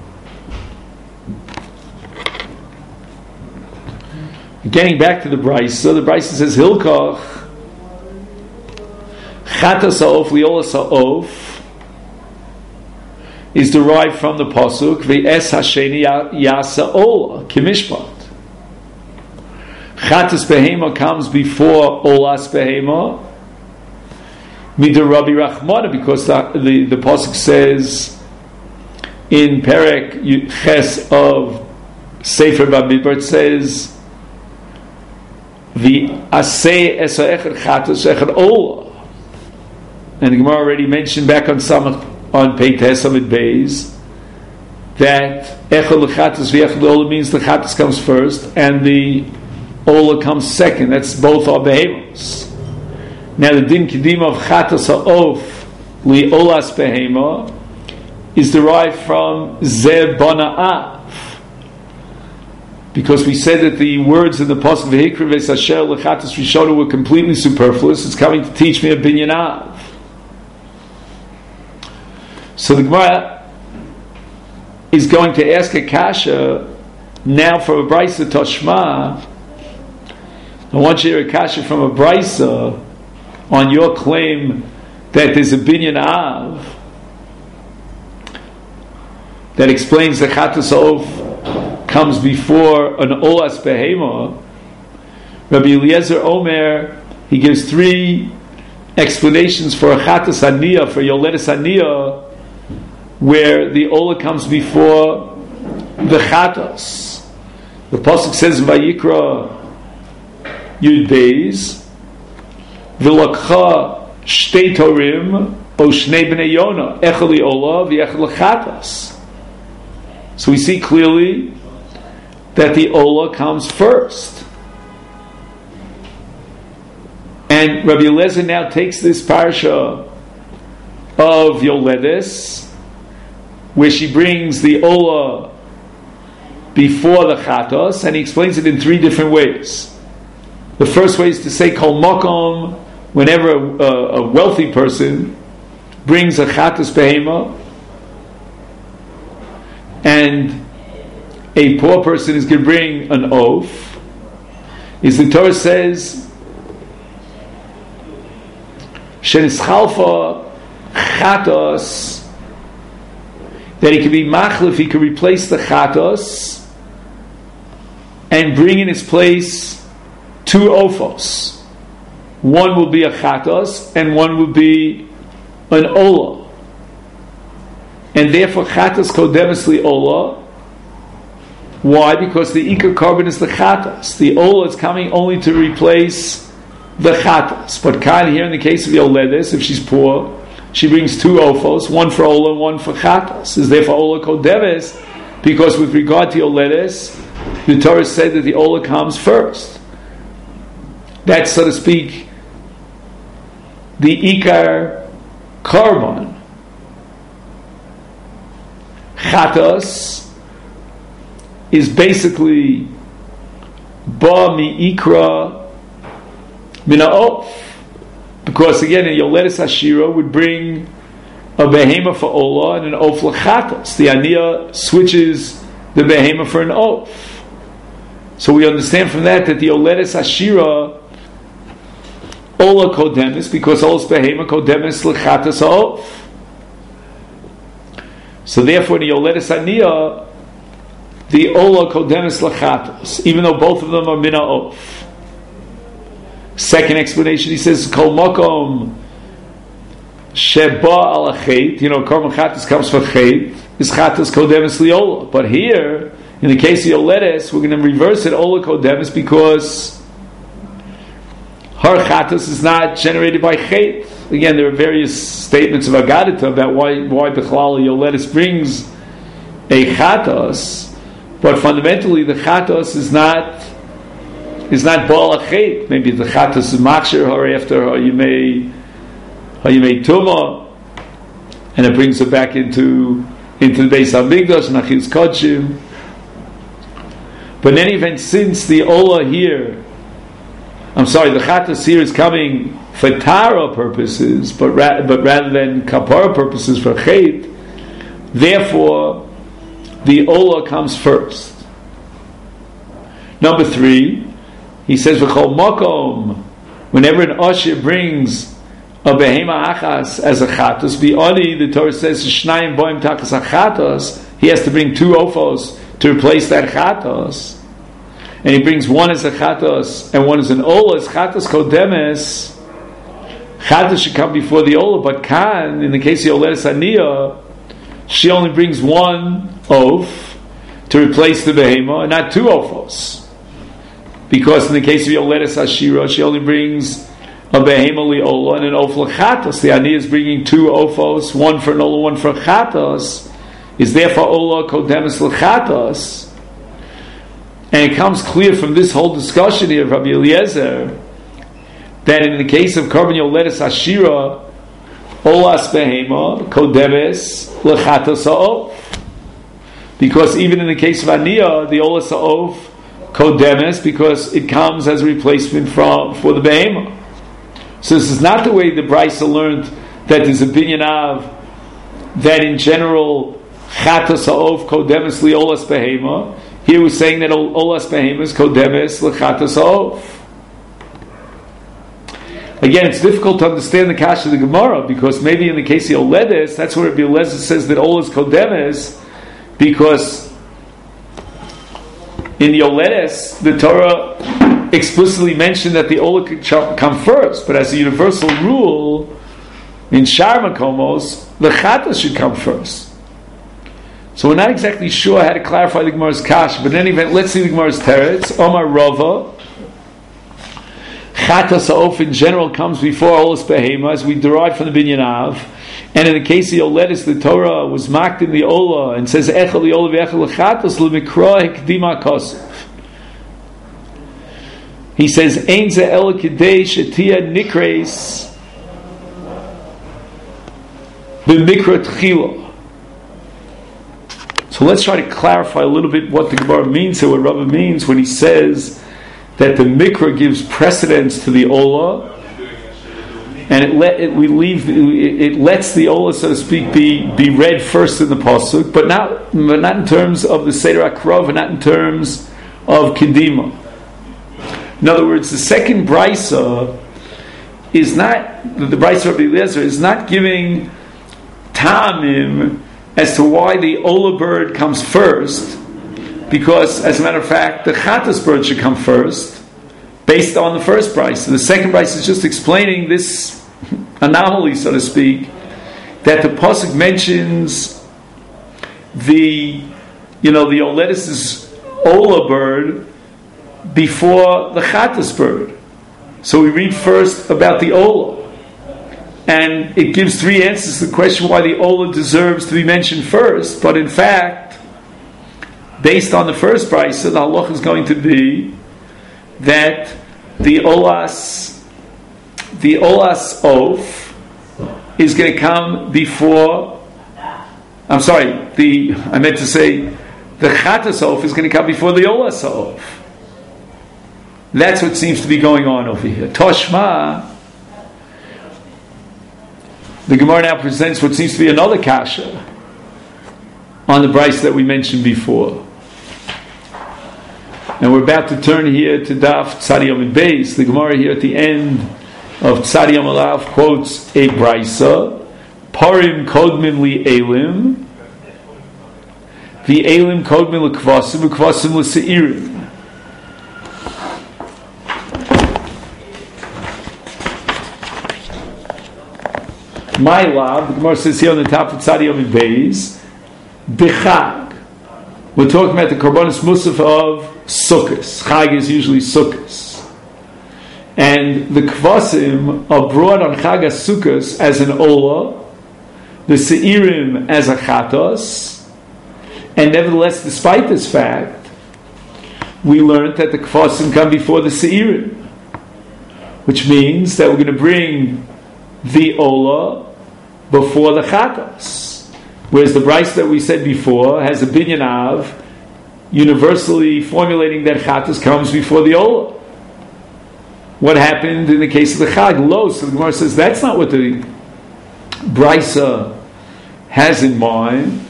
Getting back to the Brisa, so the Brisa says, Hilkach, chatas ha'of liolas ha'of is derived from the pasuk ve'es hasheni yasa ola kimishpat. Chatas behema comes before olas behema midar Rabbi Rachmana, because the, the, the pasuk says in Perek Ches of Sefer Bamidbar, it says the aseh esa echad chatas echad ola. And the Gemara already mentioned back on Samach, on Pei Tesamid Beis, that Echel Lechatas v'Echel Ola means the Chatas comes first and the Ola comes second. That's both are behemos. Now the Din Kedima of Chatas Ha'of Li Olas Behema is derived from Zeh Bana Av, because we said that the words in the Pasuk V'Hikra V'Sasher Lechatas Rishona were completely superfluous. It's coming to teach me a Binyan Av. So the Gemara is going to ask a kasha now from a brisa Toshma. I want you to hear a kasha from a brisa on your claim that there's a binyan av that explains that chatas ha'of comes before an olas behema. Rabbi Eliezer Omer, he gives three explanations for a chatas aniyah, for yoledis aniyah, where the ola comes before the chatas. The pasuk says in Vayikra Yud Beis, v'lakcha shtei torim o shnei bnei yona echel liola v'echel lechatas. So we see clearly that the ola comes first. And Rabbi Eliezer now takes this parsha of yoledis, where she brings the ola before the chatos, and he explains it in three different ways. The first way is to say kol makom, whenever a, a, a wealthy person brings a chatos behema, and a poor person is going to bring an oaf, is the Torah says shenischalfa chatos, that he could be machlif, he could replace the chatos and bring in its place two ophos. One will be a chatos and one will be an ola. And therefore chatos kodemes li ola. Why? Because the ikar carbon is the chatos. The ola is coming only to replace the chatos. But kind here in the case of yoledis, if she's poor, she brings two ophos, one for ola and one for chatas. Is therefore ola kodeves, because with regard to Yoledes, the Torah said that the Ola comes first. That's, so to speak, the Ikar Korban. Chatas is basically Ba mi Ikra mina Of. Because again, a Yoledes Hashira would bring a behema for Ola and an Of l'chatas. The Aniyah switches the behema for an Of. So we understand from that that the Yoledes Hashira Ola kodemis, because Ola's behema kodemis l'chatas Of. So therefore, the Yoledes Aniyah, the Ola kodemis l'chatas, even though both of them are mina Of. Second explanation, he says, Kol makom sheba al chet, you know, korban chatas comes for chet, is chatas kodemis liola. But here, in the case of Yoledes, we're going to reverse it, Ola kodemis, because her chatas is not generated by chet. Again, there are various statements of Agadita about why why Bechlal Yoledes brings a chatas, but fundamentally the chatas is not is not Baal Achet. Maybe the Chatas is Machshir her after her you may her you may Tumah, and it brings her back into into the Beis HaMikdash and Achiz Kodshim. But in any event, since the Ola here, I'm sorry, the Chatas here is coming for Tara purposes, but ra- but rather than Kapara purposes for Chet, therefore the Ola comes first. Number three, he says, "V'chol makom." Whenever an Asher brings a behema achas as a chatos, bi'oni, the Torah says, "Shnayim boim takas achatos." He has to bring two ofos to replace that chatos, and he brings one as a chatos and one as an ola. As chatos kodemes, chatos should come before the ola. But kan, in the case of Yoledes Aniyah, she only brings one of to replace the behema, and not two ofos. Because in the case of Yoledes Hashira, she only brings a behema liola and an of l'chatos. The Aniyah is bringing two ofos, one for an ola, one for chatos. Is therefore ola kodemis l'chatos. And it comes clear from this whole discussion here of Rabbi Eliezer that in the case of Korban Yoledes Hashira, olas behema kodemis l'chatos ha'of. Because even in the case of Aniyah, the olas ha'of kodemes, because it comes as a replacement for, for the behema. So this is not the way the Brisa learned that there's a binyan of that in general chatas ha'of kodemes li olas behema. Here we're saying that olas behema is kodemes li chatas ha'of. Again, it's difficult to understand the kasha of the Gemara, because maybe in the case of Yoledes, that's where Rabbi Eliezer says that olas kodemes, because in Yoledes, the Torah explicitly mentioned that the Ola could come first, but as a universal rule, in Shar Makomos, the Chatas should come first. So we're not exactly sure how to clarify the Gemara's Kash, but in any event, let's see the Gemara's Teretz. Omar Rava, Chatas Ha'of in general comes before Olas Behema, as we derive from the Binyan Av. And in the case of Yoledes, the Torah was marked in the Ola and says Echel the Ola v'Echel l'chatos l'mikra hekdima kosef. He says Ein ze el kedei shetia nikreis b'mikra tchila. So let's try to clarify a little bit what the Gemara means here, what Rava means when he says that the mikra gives precedence to the Ola. And it let it, we leave it, it lets the Ola, so to speak, be, be read first in the pasuk, but not but not in terms of the Seder HaKrav, and not in terms of Kedima. In other words, the second brisa is not the, the brisa of Rabbi Eliezer is not giving tamim as to why the Ola bird comes first, because as a matter of fact, the Chatas bird should come first, based on the first price. And the second price is just explaining this anomaly, so to speak, that the pasuk mentions the, you know, the Yoledes's Ola bird before the Chatas bird. So we read first about the Ola, and it gives three answers to the question why the Ola deserves to be mentioned first. But in fact, based on the first brisa, the halach is going to be that the olas, the olas of is going to come before. I'm sorry. The I meant to say the chatas of is going to come before the olas of. That's what seems to be going on over here. Toshma. The Gemara now presents what seems to be another kasha on the brisa that we mentioned before. And we're about to turn here to Daf Tzadi Yamid Beis. The Gemara here at the end of Tzadi Yamid Alav quotes a brisa, Parim kodmin li elim, the elim kodmin li kvasim, li kvasim li seirim. My love, the Gemara says here on the top of Tzadi Yamid Beis, B'chag. We're talking about the Korbanos Musaf of Sukkos. Chag is usually Sukkos. And the Kvasim are brought on Chag Sukkos as an Ola, the Seirim as a Chatos, and nevertheless, despite this fact, we learned that the Kvasim come before the Seirim, which means that we're going to bring the Ola before the Chatos. Whereas the Bryce that we said before has a binyan av, universally formulating that Chatos comes before the Ola. What happened in the case of the Chag? Lo, so the Gemara says that's not what the Brysa has in mind,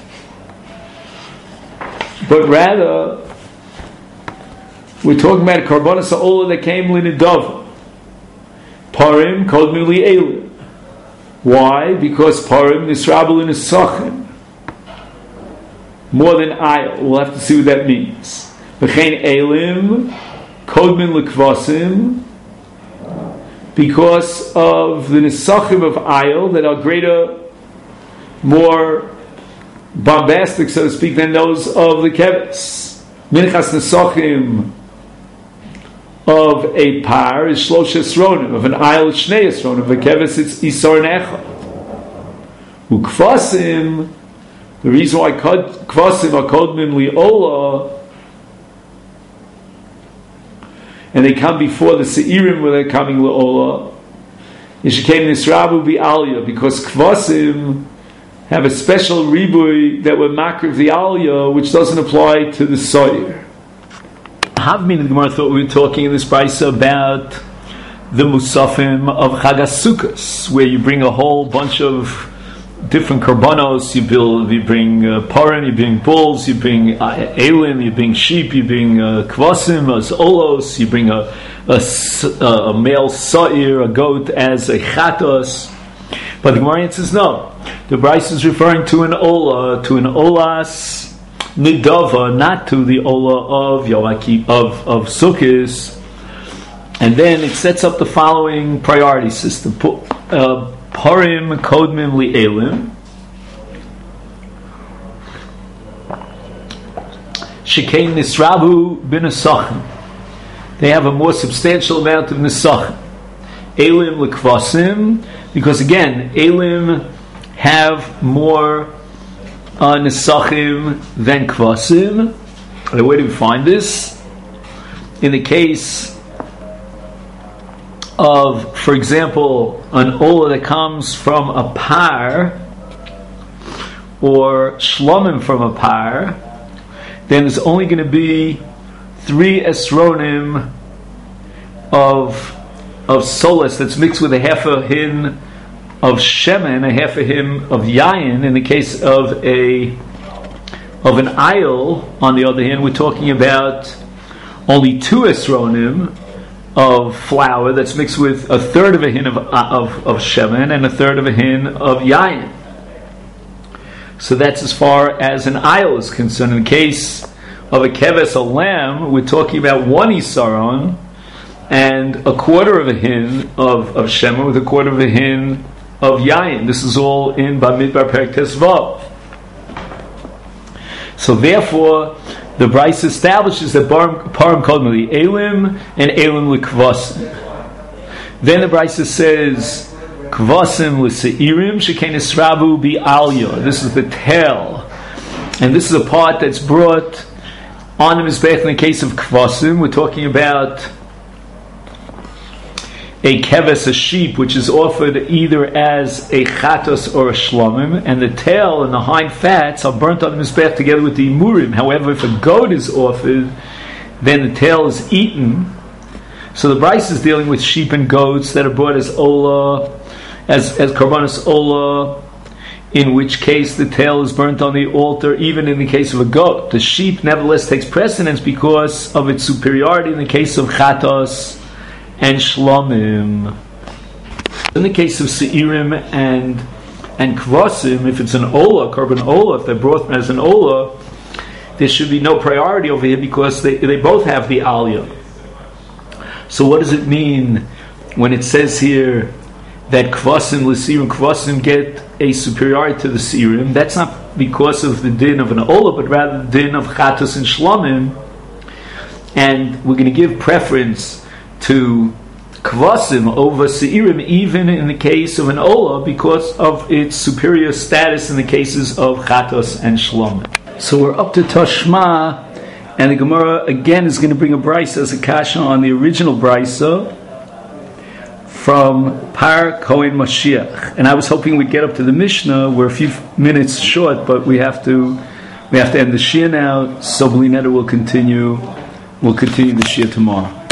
but rather we're talking about Karbonos Ola that came Linidava. Parim Kodmi Li Elim. Why? Because Parim Nisrabel in Nisachim. More than Ayel. We'll have to see what that means. V'chein Elim Kodmin L'Kvasim, because of the Nisachim of Ayel that are greater, more bombastic, so to speak, than those of the Keves. Minchas Nisachim of a par is Shlosh Esronim, of an Ayel it's Shnei Esronim, of a Keves it's Isar Nechad. Ukvasim, the reason why Kvasim are Kodmim Li'ola, and they come before the Seirim where they're coming Li'ola, is Shekem Nisrabu Bi'aliyah, because Kvasim have a special ribui that would makriv the Aliyah, which doesn't apply to the Soyer. Havmin, the Gemara thought we were talking in this brisa about the Musafim of Chagas Sukkos, where you bring a whole bunch of different karbanos. You build, you bring uh, parim, you bring bulls, you bring uh, elim, you bring sheep, you bring uh, kvasim as olos, you bring a a, a male sa'ir, a goat as a chatos. But the Gemara says no. The brisa is referring to an ola, to an olas nidava, not to the ola of Yoaki of of Sukkos. And then it sets up the following priority system. Uh, Parim kodmim li'elim, Shekein nisrabu b'nesachim. They have a more substantial amount of nesachim. Elim l'kvasim, because again, elim have more uh, nesachim than kvasim. And where do we find this? In the case of, for example, an ola that comes from a par, or shlomim from a par, then there's only going to be three esronim of of solas that's mixed with a half a hin of shemen, a half a hin of yayin. In the case of a of an ayil, on the other hand, we're talking about only two esronim of flour that's mixed with a third of a hin of of, of shemen and a third of a hin of yayin. So that's as far as an ayil is concerned. In the case of a keves, a lamb, we're talking about one isaron and a quarter of a hin of, of shemen with a quarter of a hin of yayin. This is all in Bamidbar Perek Tesvav. So therefore, the Bryce establishes that parim kodmili elim and elim l'kvasim. Then the Bryce says kvasim l'seirim shekein nisrabu bi'aliyah. This is the tail, and this is a part that's brought on the Mizbech in the case of Kvasim, we're talking about a keves, a sheep, which is offered either as a chatos or a shlomim, and the tail and the hind fats are burnt on the Mizbech together with the imurim. However, if a goat is offered, then the tail is eaten. So the Bryce is dealing with sheep and goats that are brought as olah, as, as korbanos olah, in which case the tail is burnt on the altar, even in the case of a goat. The sheep nevertheless takes precedence because of its superiority in the case of chatos and shlomim. In the case of seirim and and kvasim, if it's an olah, korban olah, if they're brought as an olah, there should be no priority over here because they, they both have the aliyah. So what does it mean when it says here that kvasim l'sirim, kvasim get a superiority to the sirim? That's not because of the din of an olah, but rather the din of chatos and shlomim. And we're going to give preference to kvasim over seirim, even in the case of an olah, because of its superior status in the cases of chatos and shlomim. So we're up to Tashma, and the Gemara again is going to bring a brisa as a kasha on the original brisa from Par Kohen Mashiach. And I was hoping we'd get up to the Mishnah. We're a few minutes short, but we have to we have to end the Shia now. So Blinetta will continue. We'll continue the Shia tomorrow.